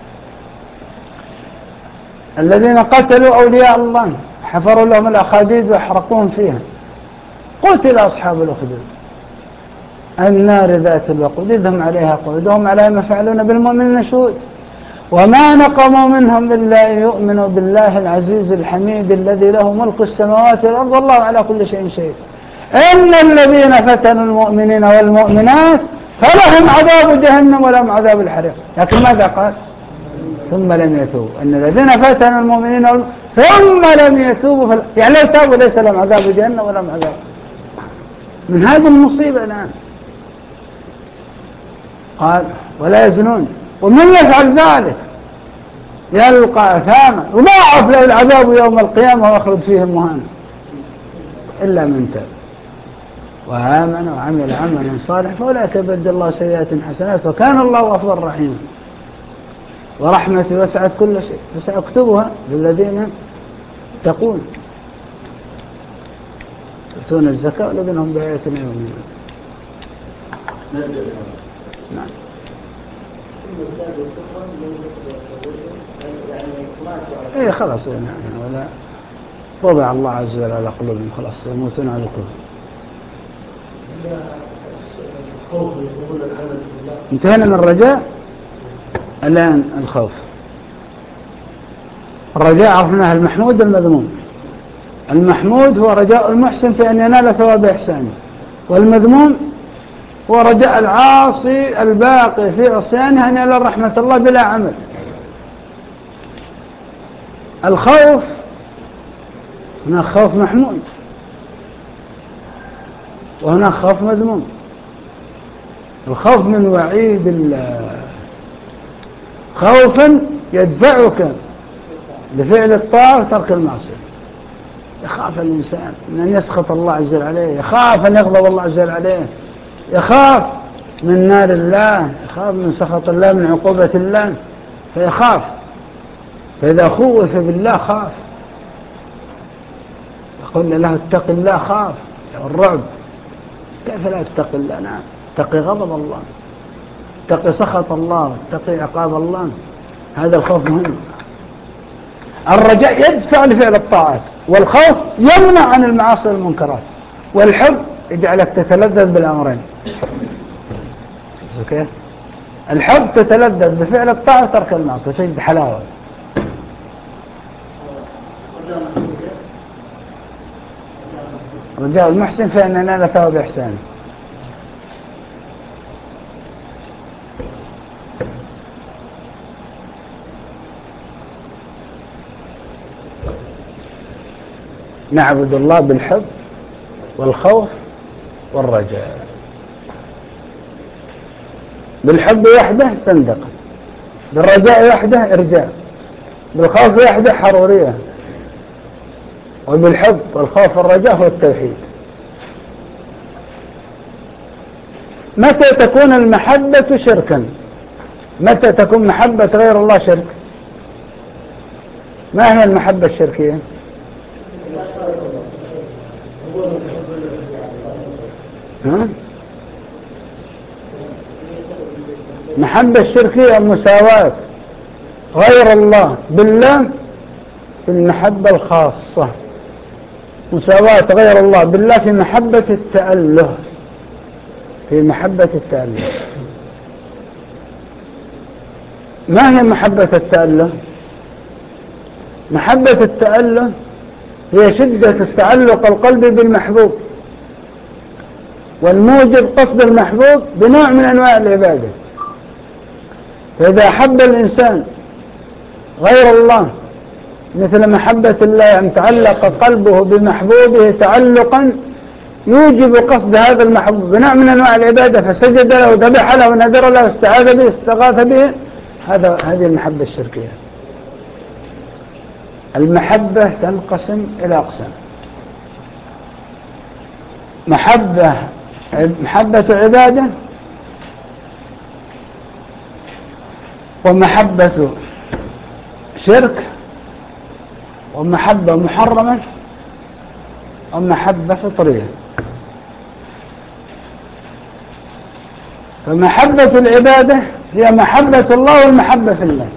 S1: الذين قتلوا أولياء الله حفروا لهم الأخاديد وأحرقوهم فيها قتل أصحاب الأخدود النار ذات الوقود إذ هم عليها قعود وهم على ما يفعلون بالمؤمنين شهود وما نقموا منهم إلا أن يؤمنوا بالله العزيز الحميد الذي له ملك السماوات والأرض والله على كل شيء شهيد. إن الذين فتنوا المؤمنين والمؤمنات فلهم عذاب جهنم ولهم عذاب الحريق. لكن ماذا قال؟ ثم لم يتوبوا. أن الذين فتنوا المؤمنين والمؤمنات ثم لم يتوبوا فل... يعني لو تابوا ليس لهم عذاب جهنم ولهم عذاب. من هذه المصيبة الآن قال ولا يزنون ومن يفعل ذلك يلقى أثاما وضاعف له العذاب يوم القيامة ويخلد فيه مهانا إلا من تاب وآمن وعمل عملا صالحا فأولئك يبدل الله سيئات حسنات وكان الله غفورا رحيما. ورحمتي وسعت كل شيء فسأكتبها للذين يتقون يؤتون الزكاة والذين هم بآياتنا يؤمنون. نعم. ايه خلاص يعني ولا وضع الله عز وجل على قلوبهم خلاص يموتون على الكفر. انتهينا من الرجاء الآن الخوف. الرجاء عرفناها المحمود المذموم. المحمود هو رجاء المحسن في أن ينال ثواب إحسانه والمذموم هو رجاء العاصي الباقي في عصيانه أن ينال رحمة الله بلا عمل. الخوف هناك خوف محمود وهناك خوف مذموم. الخوف من وعيد الله خوفا يدفعك لفعل الطاعة وترك المعصية. يخاف الإنسان من أن يسخط الله عز وجل عليه يخاف أن يغضب الله عز وجل عليه يخاف من نار الله يخاف من سخط الله من عقوبة الله فيخاف. فإذا خوف بالله خاف يقول له اتق الله خاف الرعب. كيف لا اتقي الله؟ نعم اتقي غضب الله اتقي سخط الله اتقي عقاب الله. هذا الخوف مهم. الرجاء يدفع لفعل الطاعات والخوف يمنع عن المعاصي والمنكرات والحب يجعلك تتلذذ بالأمرين. كيف؟ الحب تتلذذ بفعل الطاعة وترك المعصية تجد حلاوة. رجاء المحسن فإن نال ثواب إحسانه. نعبد الله بالحب والخوف والرجاء. بالحب وحده زندقة، بالرجاء وحده إرجاء، بالخوف وحده حرورية، وبالحب والخوف والرجاء هو التوحيد. متى تكون المحبة شركا؟ متى تكون محبة غير الله شرك؟ ما هي المحبة الشركية؟ ها؟ محبة الشركية مساواة غير الله بالله في المحبة الخاصة، مساواة غير الله بالله في محبة التأله، في محبة التأله. ما هي محبة التأله؟ محبة التأله هي شدة التعلق القلبي بالمحبوب، والموجب قصد المحبوب بنوع من أنواع العبادة. فإذا حب الإنسان غير الله مثل محبة الله أن تعلق قلبه بمحبوبه تعلقا يوجب قصد هذا المحبوب بنوع من أنواع العبادة، فسجد له وذبح له ونذر له واستعاذ به استغاث به، هذا هذه المحبة الشركية. المحبة تنقسم إلى أقسام: محبة محبة عبادة، ومحبة شرك، ومحبة محرمة، ومحبة فطرية. فمحبة العبادة هي محبة الله والمحبة في الله.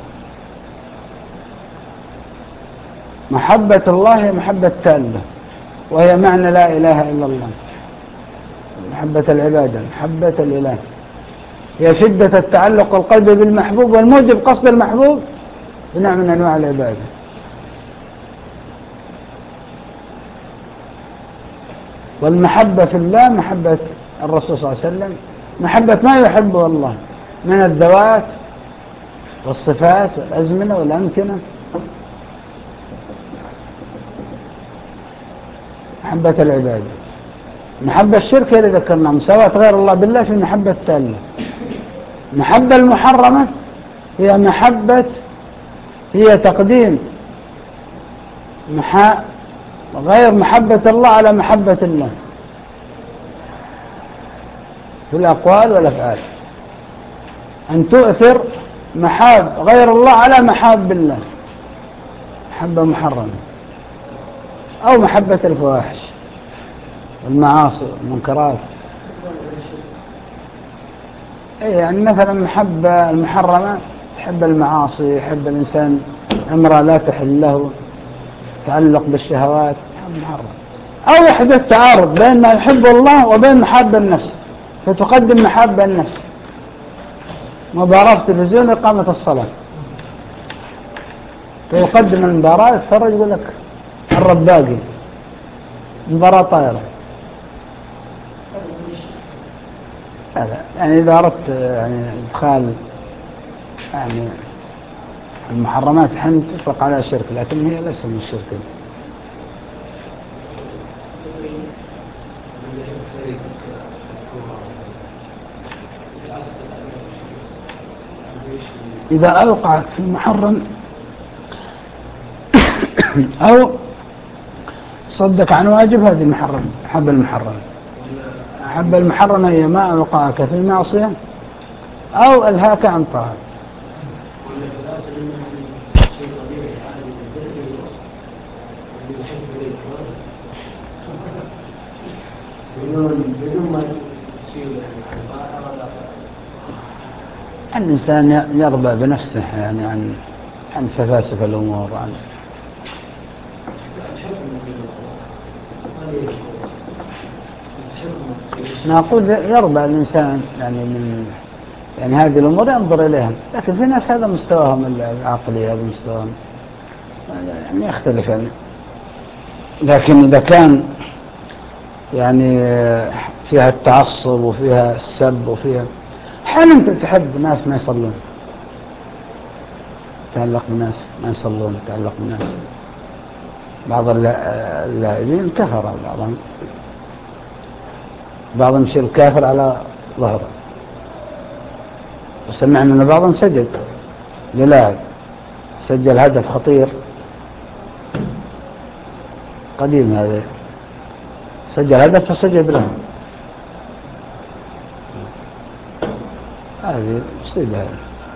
S1: محبة الله هي محبة تالة، وهي معنى لا إله إلا الله. محبة العبادة محبة الإله هي شدة التعلق القلبي بالمحبوب، والموجب قصد المحبوب بنوع من أنواع العبادة. والمحبة في الله محبة الرسول صلى الله عليه وسلم، محبة ما يحبه الله من الذوات والصفات والأزمنة والأمكنة. محبة العبادة. محبة الشرك اللي ذكرنا مساواة غير الله بالله في المحبة التالة. محبة المحرمة هي محبة هي تقديم محا غير محبة الله على محبة الله في الأقوال والأفعال، أن تؤثر محاب غير الله على محاب الله، محبة محرمة. أو محبة الفواحش والمعاصي والمنكرات. أي يعني مثلا محبة المحرمة يحب المعاصي، يحب الإنسان امرأة لا تحل له، تعلق بالشهوات، محرم. أو يحدث تعارض بين ما يحب الله وبين محاب النفس، فتقدم محاب النفس. مباراة تلفزيون إقامة الصلاة، فيقدم المباراة يتفرج يقول لك الرباقي مباراة طائرة. هذا يعني إذا أردت يعني إدخال يعني المحرمات حين تطلق على الشرك، لكن هي ليس من الشرك. إذا أوقعت في المحرم أو صدق عن واجب، هذه المحرم حب المحرم. حب المحرم هي ما أوقعك في معصية أو ألهاك عن طاعة. الإنسان يرضى بنفسه يعني عن عن سفاسف الأمور، عن نقول يرضى الإنسان يعني من يعني هذه الأمور ينظر إليها، لكن في ناس هذا مستواهم العقلي، هذا مستواهم يعني يختلف يعني. لكن إذا كان يعني فيها التعصب وفيها السب وفيها حال أنت تحب ناس ما يصلون، تعلق بناس ما يصلون، تعلق بناس. بعض اللاعبين كفر، بعضهم بعضهم يشيل الكافر على ظهره، وسمعنا أن بعضهم سجد للاعب سجل هدف خطير قديم، هذا سجل هدف فسجد له. هذه مصيبة. هذه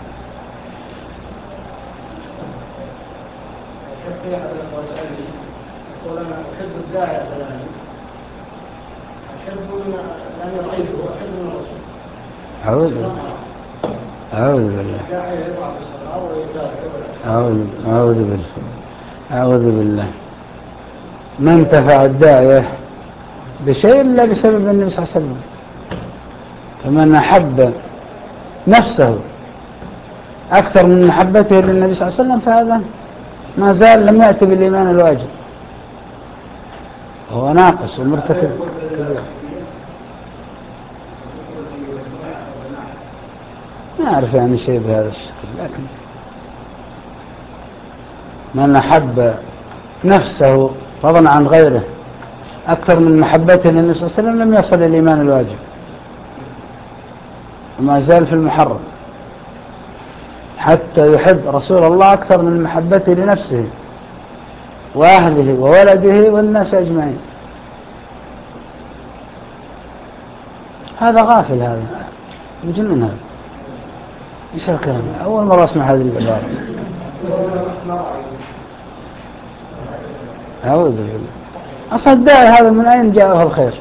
S4: يقول أنا أحب الداعية فلان، أحب لأني رأيته وأحب من الرسول.
S1: أعوذ بالله، أعوذ بالله، أعوذ أعوذ بالله، أعوذ بالله. ما انتفع الداعية بشيء إلا بسبب النبي صلى الله عليه وسلم. فمن أحب نفسه أكثر من محبته للنبي صلى الله عليه وسلم فهذا ما زال لم يأتي بالإيمان الواجب، هو ناقص ومرتكب كبير. ما أعرف يعني شيء بهذا الشكل، لكن من أحب نفسه فضلا عن غيره أكثر من محبته للنبي صلى الله عليه وسلم لم يصل إلى الإيمان الواجب، وما زال في المحرم، حتى يحب رسول الله أكثر من محبته لنفسه وأهله وولده والناس أجمعين. هذا غافل، هذا مجنون، هذا إيش الكلام؟ أول مرة أسمع هذه العبارة. أعوذ بالله. أصلا الداعي هذا من أين جاءه الخير؟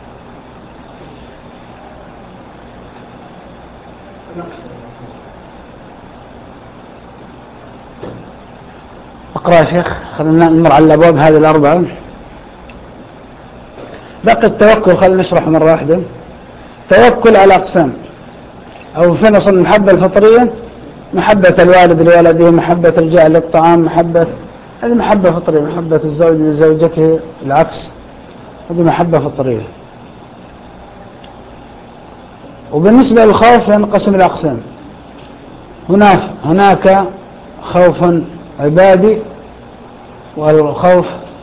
S1: اقرأ يا شيخ، خلينا نمر على الأبواب هذه الأربعة. باقي التوكل خلينا نشرح مرة واحدة. توكل على أقسام، أو في نص المحبة الفطرية، محبة الوالد لولده، محبة الجاع للطعام، محبة هذه محبة فطرية، محبة الزوج لزوجته العكس، هذه محبة فطرية. وبالنسبة للخوف ينقسم إلى أقسام. هناك هناك خوف عبادي، والخوف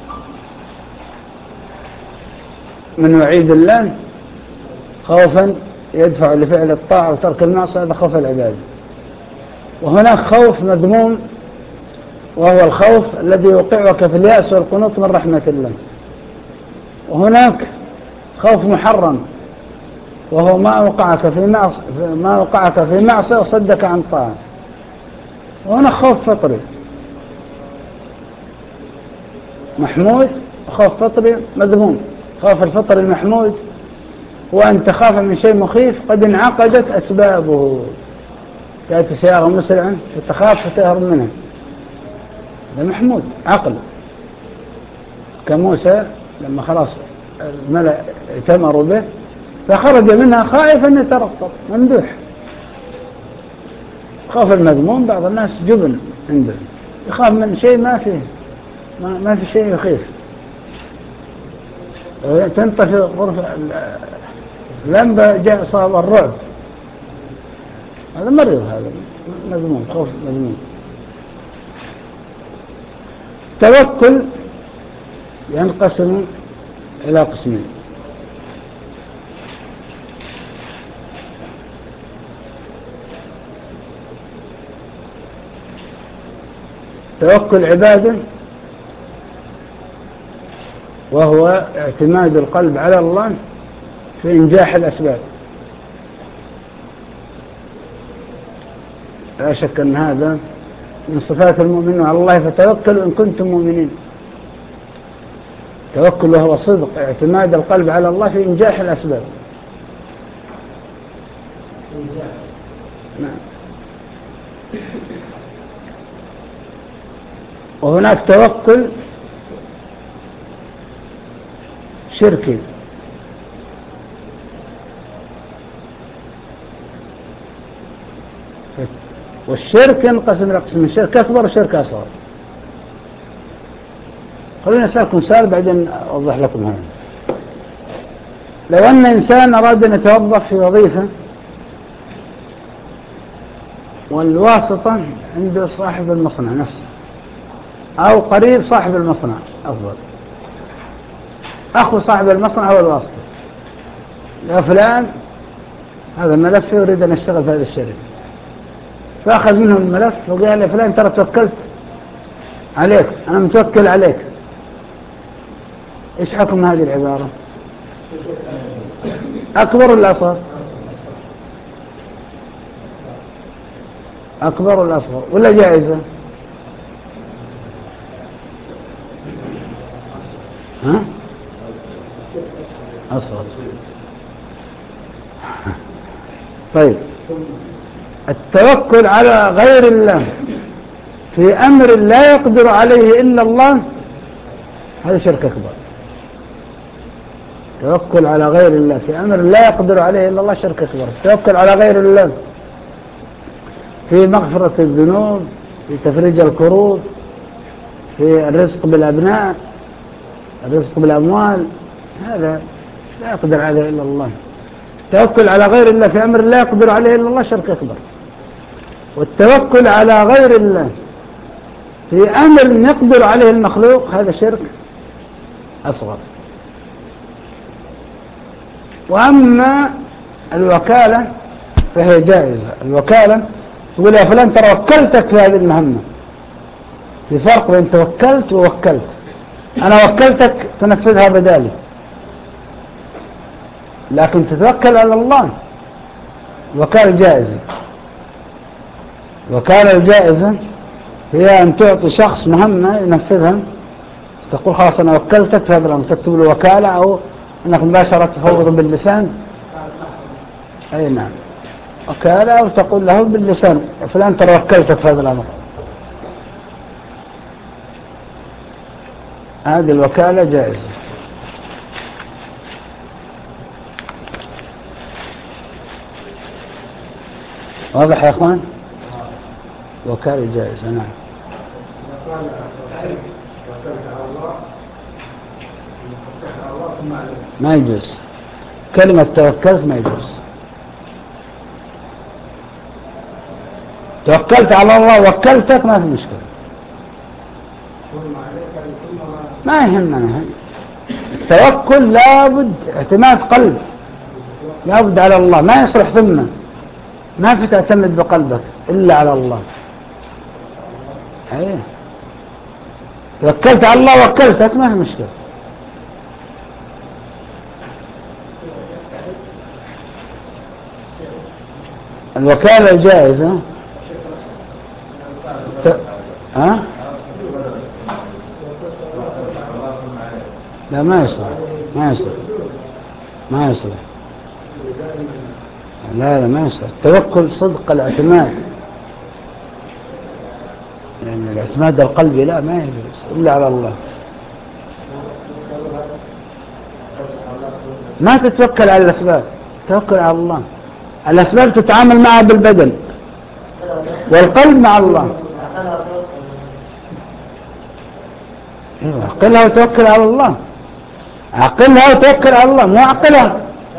S1: من وعيد الله، خوفا يدفع لفعل الطاعة وترك المعصية، هذا خوف العبادي. وهناك خوف مذموم، وهو الخوف الذي يوقعك في اليأس والقنوط من رحمة الله. وهناك خوف محرم، وهو ما وقعك في معصية ما وقعك في معصية وصدك عن طاعة. وهناك خوف فطري محمود، خوف فطري مذموم. خوف الفطري المحمود هو أن تخاف من شيء مخيف قد انعقدت أسبابه، تأتي سيارة مسرعة فتخاف فتهرب منها، هذا محمود عقل. كموسى لما خلاص الملأ ائتمروا به فخرج منها خائفا يترقب، ممدوح. خوف المذموم بعض الناس جبن عنده، يخاف من شيء ما فيه ما, ما في شيء يخيف، تنطفي غرفة لمبة جاء صاب الرعب، هذا مريض، هذا مذموم، خوف مذموم. توكل ينقسم إلى قسمين. توكل عبادة، وهو اعتماد القلب على الله في إنجاح الأسباب. لا شك أن هذا من صفات المؤمنين على الله، فتوكلوا إن كنتم مؤمنين. توكل وهو صدق اعتماد القلب على الله في إنجاح الأسباب. نعم. وهناك توكل شركي، والشرك ينقسم إلى قسمين: شرك أكبر وشرك أصغر. خلونا أسألكم سؤال بعدين أوضح لكم هذا. لو أن إنسان أراد أن يتوظف في وظيفة والواسطة عند صاحب المصنع نفسه أو قريب صاحب المصنع، أفضل أخو صاحب المصنع هو الواسطة: يا فلان هذا ملف يريد أن يشتغل في هذه الشركة، فأخذ منه الملف وقال يا فلان ترى توكلت عليك، أنا متوكل عليك. إيش حكم هذه العبارة؟ أكبر ولا أصغر؟ أكبر ولا أصغر ولا جائزة؟ ها؟ أصغر. طيب، التوكل على غير الله في أمر لا يقدر عليه إلا الله هذا شرك أكبر. التوكل على غير الله في أمر لا يقدر عليه إلا الله شرك أكبر. التوكل على غير الله في مغفرة الذنوب، في تفريج الكروب، في الرزق بالأبناء، الرزق بالأموال، هذا لا يقدر عليه إلا الله. التوكل على غير الله في أمر لا يقدر عليه إلا الله شرك أكبر. والتوكل على غير الله في أمر يقدر عليه المخلوق هذا شرك أصغر. وأما الوكالة فهي جائزة. الوكالة تقول يا فلان ترى وكلتك في هذه المهمة. في فرق بين توكلت ووكلت. أنا وكلتك تنفذها بدالي، لكن تتوكل على الله وكالة جائزة. وكالة الجائزة هي أن تعطي شخص مهمة ينفذها، تقول خلاص أنا وكلتك في هذا الأمر، تكتب له وكالة أو أنك مباشرة تفوض باللسان. أي نعم، وكالة، أو تقول له باللسان فلان ترى وكلتك في هذا الأمر. هذه الوكالة جائزة. واضح يا أخوان؟ وكالة جائزة. نعم. ما يجوز كلمة توكلت، ما يجوز. توكلت على الله وكلتك ما في مشكلة، ما يهمنا. التوكل لابد اعتماد قلب، لابد على الله، ما يصلح ثم ما في تعتمد بقلبك إلا على الله. أيه. توكلت على الله وكلتك ما في مشكلة. الوكالة الجائزة ت... ها؟ لا ما يصلح، ما يصلح، ما يصلح. لا لا ما يصلح. التوكل صدق الاعتماد، يعني الاعتماد القلبي لا ما يجوز إلا على الله. ما تتوكل على الأسباب، توكل على الله. الأسباب تتعامل معها بالبدن والقلب مع الله. ايوه، عقلها وتوكل على الله. عقلها وتوكل على الله، مو عقلها.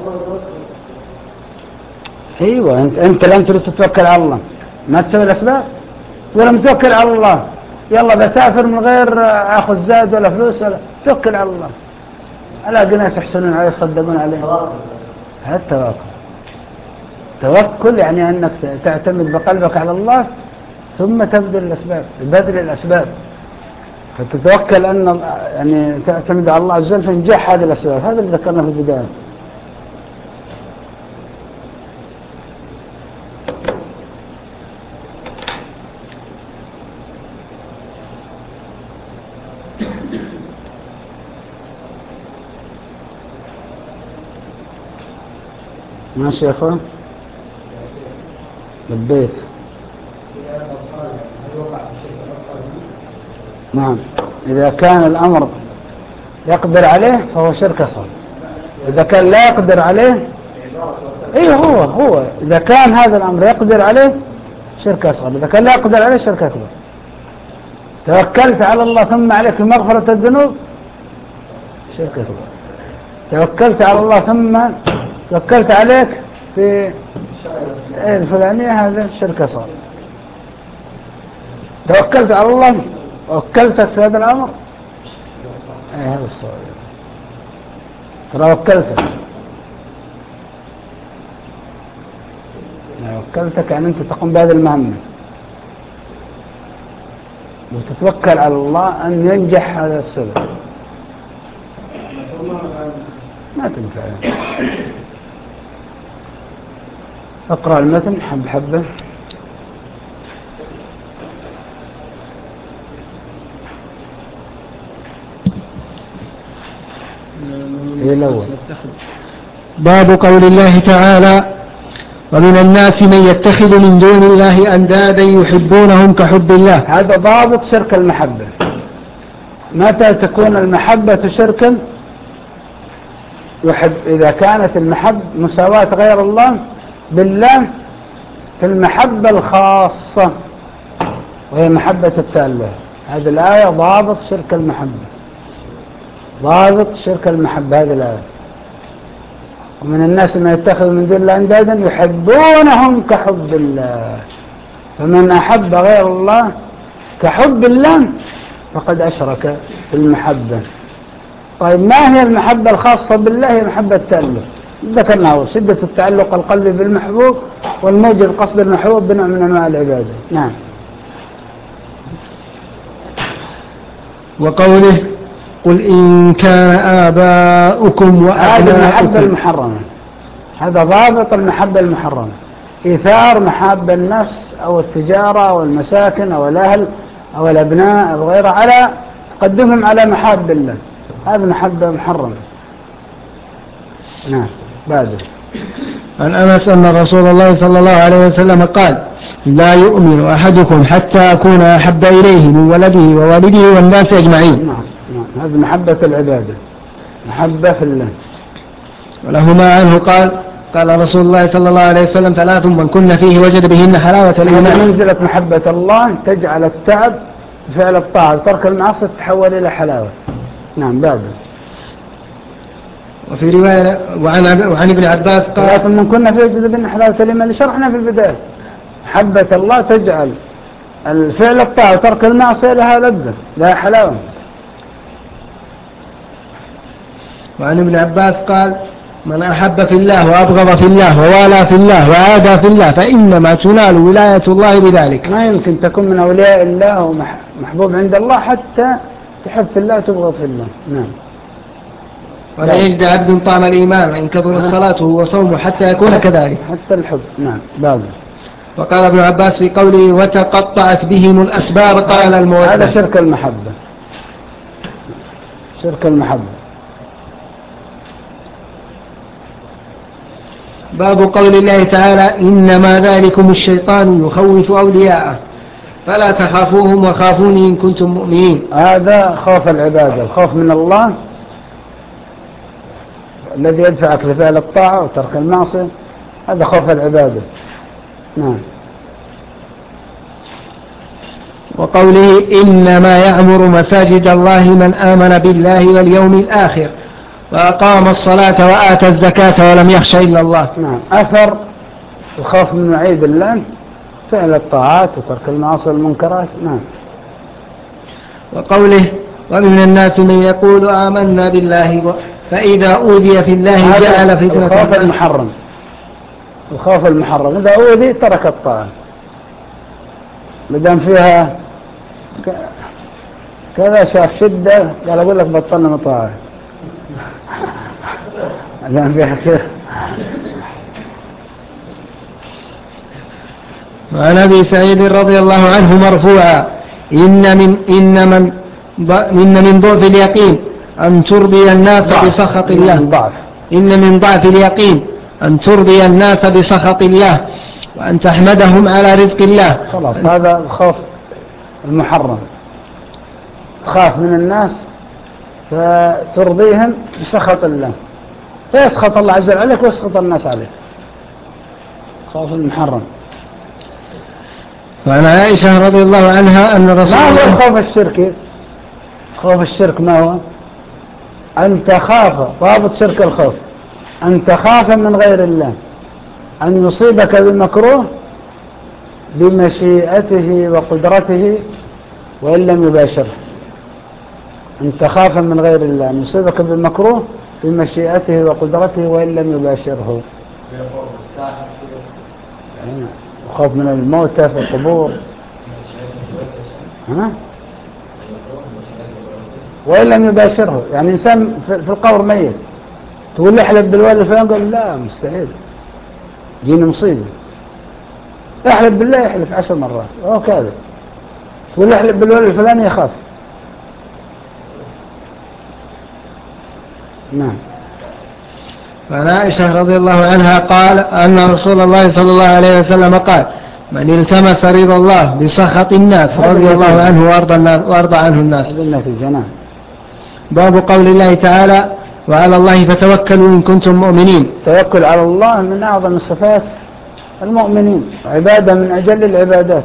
S1: ايوه، انت انت الان تريد تتوكل على الله، ما تسوي الاسباب. ولا متوكل على الله، يلا بسافر من غير اخذ زاد ولا فلوس ولا. توكل على الله. الاقي ناس يحسنون عليه يصدقون عليه. هذا التوكل. توكل يعني انك تعتمد بقلبك على الله ثم تبذل الاسباب، بذل الاسباب. فتتوكل أن يعني تعتمد على الله عز وجل في إنجاح هذه الأسباب. هذا اللي ذكرناه في البداية. ماشي يا أخوان؟ لبيت. نعم، إذا كان الأمر يقدر عليه فهو شرك أصغر. إذا كان لا يقدر عليه، إيه هو هو إذا كان هذا الأمر يقدر عليه شرك أصغر. إذا كان لا يقدر عليه شرك أكبر. توكلت على الله ثم عليك في مغفرة الذنوب شرك أكبر. توكلت على الله ثم توكلت عليك في الفلانية هذا شرك أصغر. توكلت على الله وكلتك في هذا الأمر ايه هذا الصواب. ترى وكلتك وكلتك أن أنت تقوم بهذه المهمة وتتوكل على الله أن ينجح هذا السبب. ما تنفع. اقرأ المتن حب حبة.
S2: باب قول الله تعالى ومن الناس من يتخذ من دون الله أندادا يحبونهم كحب الله.
S1: هذا ضابط شرك المحبة. متى تكون المحبة شركا؟ يحب إذا كانت المحبة مساواة غير الله بالله في المحبة الخاصة وهي محبة التأله. هذه الآية ضابط شرك المحبة. ضابط شرك المحبة هذه الآية. ومن الناس من يتخذ من دون الله أندادا يحبونهم كحب الله. فمن أحب غير الله كحب الله فقد أشرك في المحبة. طيب ما هي المحبة الخاصة بالله؟ هي محبة التألق ذكرناه، شدة التعلق القلبي بالمحبوب والموجب قصد المحبوب بنوع من أنواع العبادة. نعم.
S2: وقوله قل إن كان آباؤكم وأبناؤكم.
S1: هذه المحبة المحرمة. هذا ضابط المحبة المحرمة. إيثار محاب النفس أو التجارة أو المساكن أو الأهل أو الأبناء أو غيره على تقدمهم على محاب الله. هذه محبة محرمة. نعم. بعد
S2: عن أنس أن رسول الله صلى الله عليه وسلم قال لا يؤمن أحدكم حتى أكون أحب إليه من ولده ووالده والناس أجمعين.
S1: نعم. نعم. هذه محبة العبادة، محبة في الله.
S2: ولهما عنه قال قال رسول الله صلى الله عليه وسلم ثلاث من كن فيه وجد بهن حلاوة الإيمان.
S1: منزلة محبة الله تجعل التعب فعل الطاعة وترك المعصية تتحول إلى حلاوة. نعم. بعد
S2: وفي رواية وعن, وعن ابن عباس قال
S1: ثلاث من كن فيه وجد بهن حلاوة الإيمان اللي شرحنا في البداية. محبة الله تجعل الفعل الطاعة وترك المعصية لها لذة لها حلاوة.
S2: وعن ابن عباس قال من أحب في الله وأبغض في الله ووالى في الله وعادى في الله فإنما تنال ولاية الله بذلك.
S1: ما يمكن تكون من أولياء الله ومحبوب عند الله حتى تحب في الله وتبغض في الله. نعم.
S2: ولا يجد عبد طعم الإيمان وإن كبرت صلاته وصومه حتى يكون كذلك.
S1: حتى الحب. نعم. بعد
S2: وقال ابن عباس في قوله وتقطعت بهم الأسباب قال المودة.
S1: هذا شرك المحبة. شرك المحبة.
S2: باب قول الله تعالى إنما ذلكم الشيطان يخوف أولياءه فلا تخافوهم وخافوني إن كنتم مؤمنين.
S1: هذا خوف العبادة، الخوف من الله الذي يدفعك لفعل الطاعة وترك المعصية، هذا خوف العبادة. نعم.
S2: وقوله إنما يعمر مساجد الله من آمن بالله واليوم الآخر وأقام الصلاة وآتى الزكاة ولم يخش إلا الله.
S1: نعم. أثر الخوف من وعيد الله فعل الطاعات وترك المعاصي والمنكرات. نعم.
S2: وقوله ومن الناس من يقول آمنا بالله فإذا أوذي في الله جعل فتنة.
S1: الخوف المحرم. الخوف المحرم إذا أوذي ترك الطاعة مدام فيها كذا شاف شدة قال أقول لك بطلنا مطاعة مدام فيها كذا.
S2: وعن أبي سعيد رضي الله عنه مرفوعا إن من إن من إن من ضعف اليقين أن ترضي الناس بسخط الله.
S1: ضعف.
S2: إن من ضعف اليقين أن ترضي الناس بسخط الله وأن تحمدهم على رزق الله.
S1: خلاص هذا الخوف المحرم. تخاف من الناس فترضيهم بسخط الله فيسخط الله عز وجل عليك ويسخط الناس عليك. خوف المحرم.
S2: وعن عائشة رضي الله عنها أن رسول
S1: ما هو
S2: الله
S1: خوف الشرك؟ خوف الشرك ما هو؟ أن تخاف، ضابط شرك الخوف أن تخاف من غير الله أن يصيبك بمكروه بمشيئته وقدرته وإن لم يباشره. أن تخاف من غير الله أن يصيبك بمكروه بمشيئته وقدرته وإن لم يباشره. خوف من الموتى في القبور، ها؟ وإن لم يباشره، يعني إنسان في القبر ميت تقول له احلف بالوالد الفلاني، قال لا مستحيل جيني مصيبة. احلف بالله يحلف عشر مرات هو كاذب. تقول له احلف بالوالد الفلاني يخاف. نعم.
S2: وعن عائشة رضي الله عنها قال أن رسول الله صلى الله عليه وسلم قال من التمس رضا الله بسخط الناس رضي الله عنه وارضى عنه الناس. باب قول الله تعالى وعلى الله فتوكلوا إن كنتم مؤمنين.
S1: توكل على الله من أعظم الصفات المؤمنين، عبادة من أجل العبادات.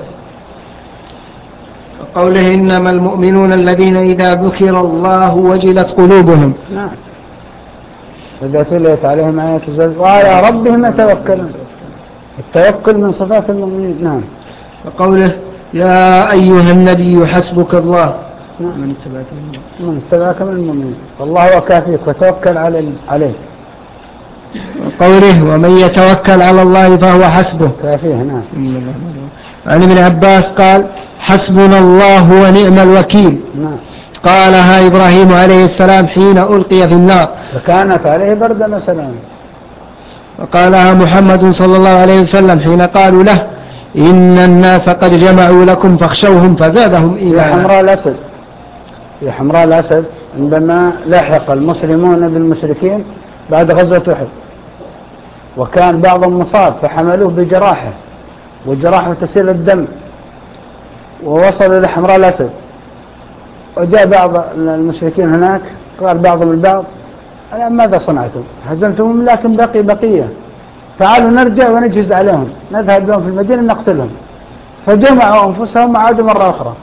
S2: قوله إنما المؤمنون الذين إذا ذكر الله وجلت قلوبهم.
S1: نعم. إذا تليت عليهم آيات الزلزال وعلى ربهم يتوكلون. التوكل من صفات المؤمنين. نعم.
S2: وقوله يا أيها النبي حسبك الله.
S1: نعم. من اتبعك من اتبعك من المؤمنين والله وكافيك وتوكل عليه.
S2: وقوله ومن يتوكل على الله فهو حسبه
S1: كافيه. نعم.
S2: عن ابن عباس قال حسبنا الله ونعم الوكيل.
S1: نعم.
S2: قالها إبراهيم عليه السلام حين ألقي في النار
S1: فكانت عليه بردا وسلاما.
S2: وقالها محمد صلى الله عليه وسلم حين قالوا له إن الناس قد جمعوا لكم فاخشوهم فزادهم إيمانا.
S1: في حمراء الأسد في حمراء الأسد عندما لحق المسلمون بالمشركين بعد غزوة أحد، وكان بعضهم مصاب فحملوه بجراحه وجراحه تسيل الدم، ووصلوا إلى حمراء الأسد، وجاء بعض المشركين هناك قال بعضهم البعض الآن ماذا صنعتم؟ هزمتم لكن بقي بقية، تعالوا نرجع ونجهز عليهم نذهب بهم في المدينة نقتلهم. فجمعوا أنفسهم وعادوا مرة أخرى.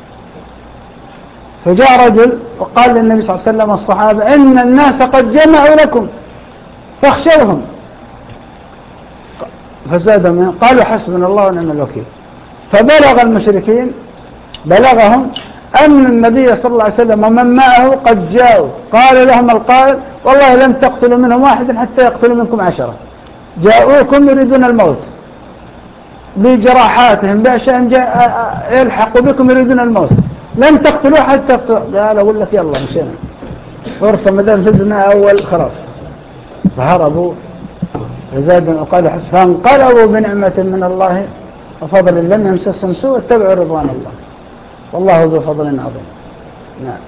S1: فجاء رجل وقال للنبي صلى الله عليه وسلم الصحابة إن الناس قد جمعوا لكم فاخشوهم فزادهم. قالوا حسبنا الله ونعم الوكيل. فبلغ المشركين بلغهم أن النبي صلى الله عليه وسلم ومن معه قد جاءوا قال لهم القائل والله لن تقتلوا منهم واحدا حتى يقتلوا منكم عشرة. جاءوكم يريدون الموت بجراحاتهم بأشياء يلحقوا بكم يريدون الموت، لن تقتلوا حتى تقتلوا. قال أقول لك يلا مشينا فرصة مدام فزنا أول خلاص. فهربوا فزادوا وقالوا حسب فانقلبوا بنعمة من الله وفضل لم يمسسهم سوء اتبعوا رضوان الله والله ذو فضل عظيم. نعم.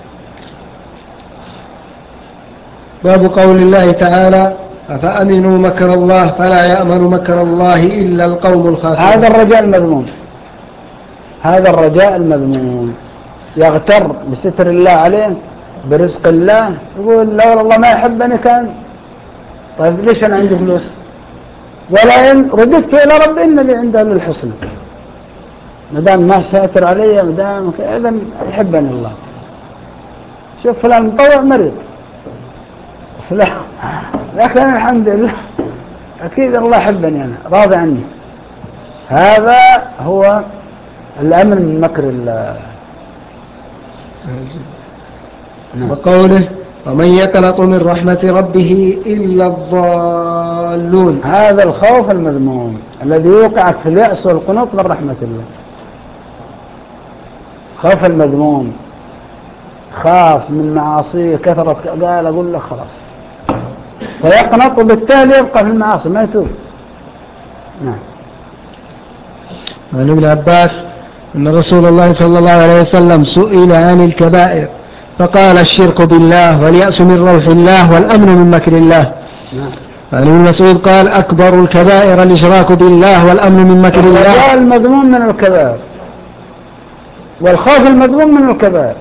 S2: باب قول الله تعالى أفأمنوا مكر الله فلا يأمن مكر الله إلا القوم الخاسرون.
S1: هذا الرجاء المذموم هذا الرجاء المذموم يغتر بستر الله عليه برزق الله، يقول لولا الله ما يحبني كان. طيب ليش أنا عندي فلوس؟ ولا إن رددت إلى رب إن لي عنده للحسن، مدام ما ساتر علي مدام إذن يحبني الله. شوف فلان مطوع مريض فلان لكن الحمد لله أكيد الله يحبني أنا راضي عني. هذا هو الأمن من مكر الله.
S2: وقوله ومن يقنط من رحمة ربه إلا الضالون.
S1: هذا الخوف المذموم الذي يوقعك في اليأس والقنوط من رحمة الله. خوف المذموم خاف من معاصيه كثرة قال أقول لك خلاص فيقنط وبالتالي يبقى في المعاصي ما يتوب. نعم.
S2: عن ابن عباس أن رسول الله صلى الله عليه وسلم سئل عن الكبائر فقال الشرك بالله واليأس من روح الله والأمن من مكر الله.
S1: نعم.
S2: عن ابن مسعود قال أكبر الكبائر الإشراك بالله والأمن من مكر الله.
S1: الرجاء المذموم من الكبائر والخوف المذموم من الكبائر.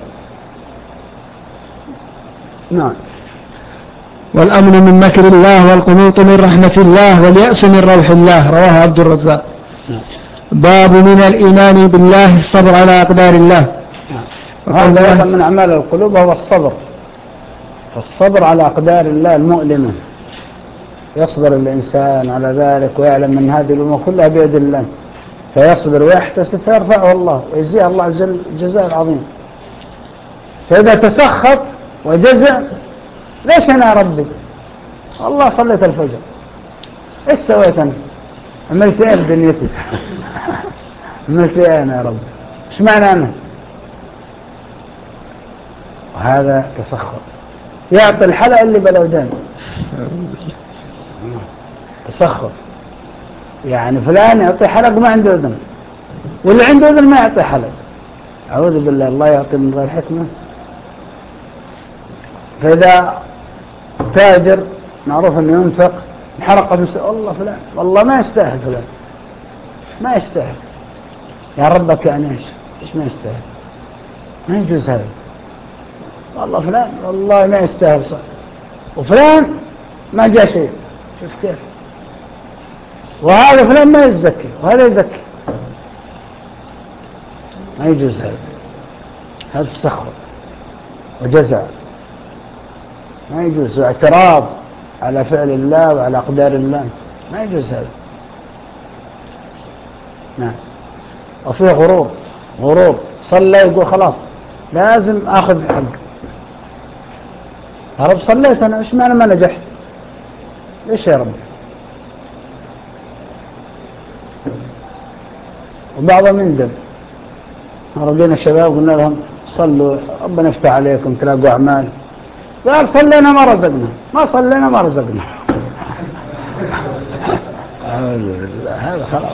S1: نعم.
S2: والأمن من مكر الله والقنوط من رحمة الله واليأس من روح الله. رواه عبد الرزاق.
S1: نعم.
S2: باب من الإيمان بالله الصبر على أقدار الله.
S1: هذا أيضا من أعمال القلوب هو الصبر، الصبر على أقدار الله المؤلمة. يصبر الإنسان على ذلك ويعلم أن هذه الأمور كلها بيد الله، فيصبر ويحتسب فيرفعه الله ويجزيه الله عز وجل الجزاء العظيم. فإذا تسخط وجزع، ليش أنا يا ربي؟ والله صليت الفجر، إيش سويت أنا؟ عملت إيه بدنيتي؟ عملت إيه أنا يا ربي؟ إيش معنى أنا؟ وهذا تسخط، يعطي الحلقة اللي بلودان. تسخط يعني فلان يعطي حلق ما عنده أذن، واللي عنده أذن ما يعطي حلق. أعوذ بالله، الله يعطي من غير حكمة. فإذا تاجر معروف أنه ينفق حرقة في والله فلان والله ما يستاهل، فلان ما يستاهل يا ربك، يعني إيش إيش ما يستاهل؟ ما يجوز هذا. والله فلان والله ما يستاهل صح، وفلان ما جاء شيء. شوف كيف؟ وهذا فلان ما يزكي وهذا يزكي، ما يجوز هذا. هذا تسخط وجزع، ما يجوز. واعتراض على فعل الله وعلى أقدار الله، ما يجوز هذا. نعم. وفيه غرور، غرور صلى يقول خلاص لازم أخذ حق. يا رب صليت أنا، إيش معنى ما نجحت؟ إيش يا رب؟ وبعضهم يندم. ربنا الشباب قلنا لهم صلوا ربنا يفتح عليكم تلاقوا أعمال، قال صلينا ما رزقنا، ما صلينا ما رزقنا. هذا خلاص.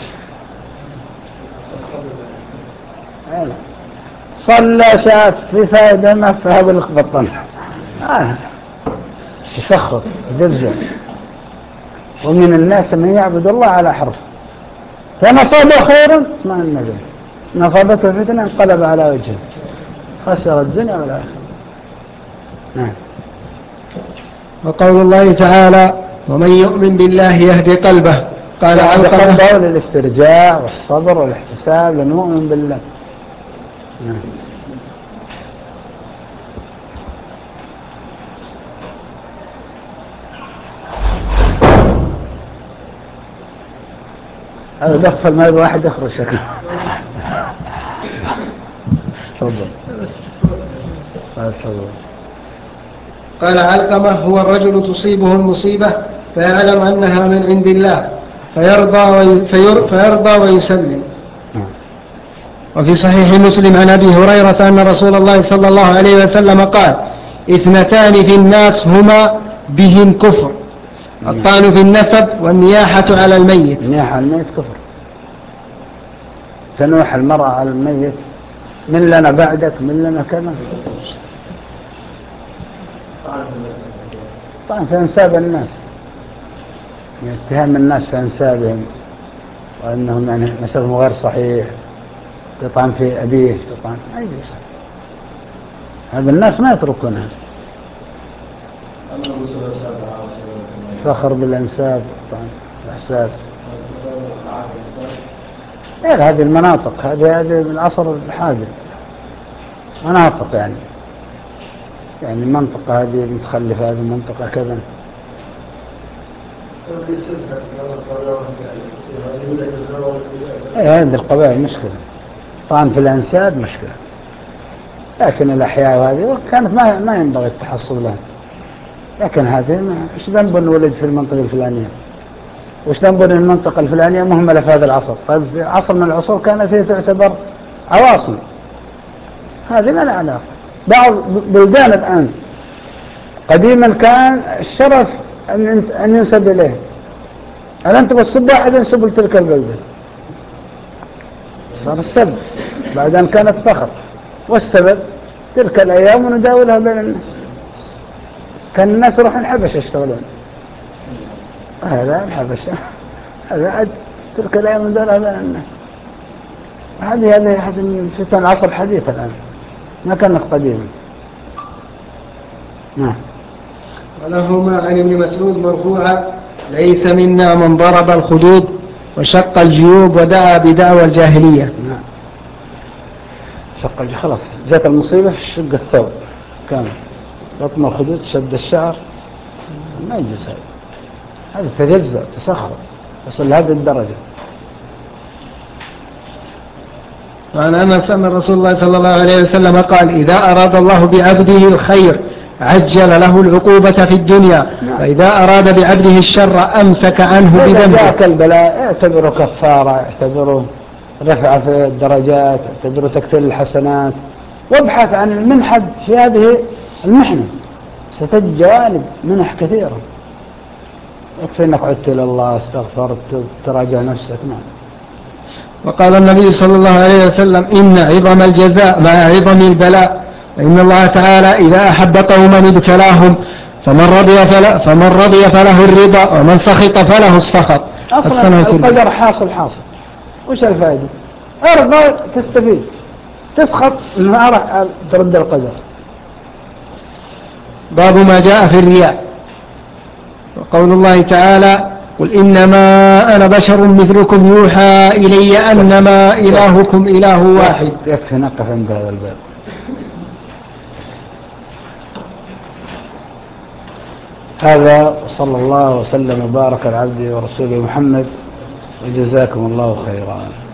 S1: هذا صلى شاف في فائدة ما فهب الخبطان. آه. يسخط يجزع. ومن الناس من يعبد الله على حرف، فنصاب خيرا ما النبي، نصابته فتنة انقلب على وجهه، خسر الدنيا والآخرة. نعم.
S2: وقول الله تعالى ومن يؤمن بالله يهدي قلبه. قال
S1: قلبه للاسترجاع والصبر والاحتساب لنؤمن بالله. نعم. هذا دخل ما يبغى واحد يخرج شكله. تفضل. تفضل.
S2: قال علقمة هو الرجل تصيبه المصيبة فيعلم أنها من عند الله فيرضى, وي فير فيرضى ويسلم. وفي صحيح مسلم عن أبي هريرة أن رسول الله صلى الله عليه وسلم قال اثنتان في الناس هما بهم كفر، الطعن في النسب والنياحة على الميت.
S1: النياحة على الميت كفر، تنوح المرأة على الميت، من لنا بعدك من لنا كذا. طبعا في أنساب الناس، اتهام الناس في أنسابهم وأنهم يعني نسبهم غير صحيح، تطعن في أبيه تطعن أي شيء، هذا الناس ما يتركونها. فخر بالأنساب طبعا الأحساب. إيه هذه المناطق، هذه هذه من العصر الحادث، مناطق يعني يعني المنطقة هذه متخلفة، هذه المنطقة كذا. ايه هذه القبائل مشكلة، طبعا في الأنساب مشكلة، لكن الأحياء وهذه كانت ما ما ينبغي التحصل لها. لكن هذه ايش ذنب ولد في المنطقة الفلانية، وش ذنب ان المنطقة الفلانية مهملة في هذا العصر؟ طيب في عصر من العصور كانت هي تعتبر عواصم، هذه ما لها علاقة. بعض بلدان الآن قديما كان الشرف أن ينسب إليه، الآن تبغى تسب واحد ينسب لتلك البلدة، صار السب بعد أن كانت فخر. والسبب تلك الأيام ونداولها بين الناس، كان الناس يروحون الحبشة يشتغلون، هذا الحبشة هذا عد تلك الأيام ونداولها بين الناس. هذه هذه هذه من فتن العصر الحديث الآن، ما كانت قديما. نعم.
S2: ولهما عن ابن مسعود مرفوعا ليس منا من ضرب الخدود وشق الجيوب ودعا بدعوى الجاهلية.
S1: نعم. شق الجيوب خلاص جاءت المصيبة شق الثوب كامل، رقم الخدود، شد الشعر، ما يجوز هذا، هذا تجزأ تسخر وصل لهذه الدرجة.
S2: وعن أنس أن رسول الله صلى الله عليه وسلم قال: إذا أراد الله بعبده الخير عجل له العقوبة في الدنيا، وإذا أراد بعبده الشر أمسك عنه
S1: إذا
S2: بذنبه.
S1: جاءك البلاء اعتبره كفارة، اعتبره رفع في الدرجات، اعتبره تكثير الحسنات، وابحث عن المنحد في هذه المحنة، ستجد جوانب منح كثيرة. يكفي أنك عدت إلى الله، استغفرت، تراجع نفسك. نعم.
S2: وقال النبي صلى الله عليه وسلم: إن عظم الجزاء مع عظم البلاء، وإن الله تعالى إذا أحب قوما ابتلاهم، فمن رضي فله, فمن رضي فله الرضا، ومن سخط فله السخط.
S1: أصلا القدر حاصل حاصل، وش الفائدة؟ ارضى تستفيد، تسخط ما راح ترد القدر.
S2: باب ما جاء في الرياء. وقول الله تعالى: قل إنما أنا بشر مثلكم يوحى إلي أنما إلهكم إله واحد.
S1: يكفي نقف عند هذا الباب. هذا صلى الله وسلم وبارك على عبده ورسوله محمد، وجزاكم الله خيرا.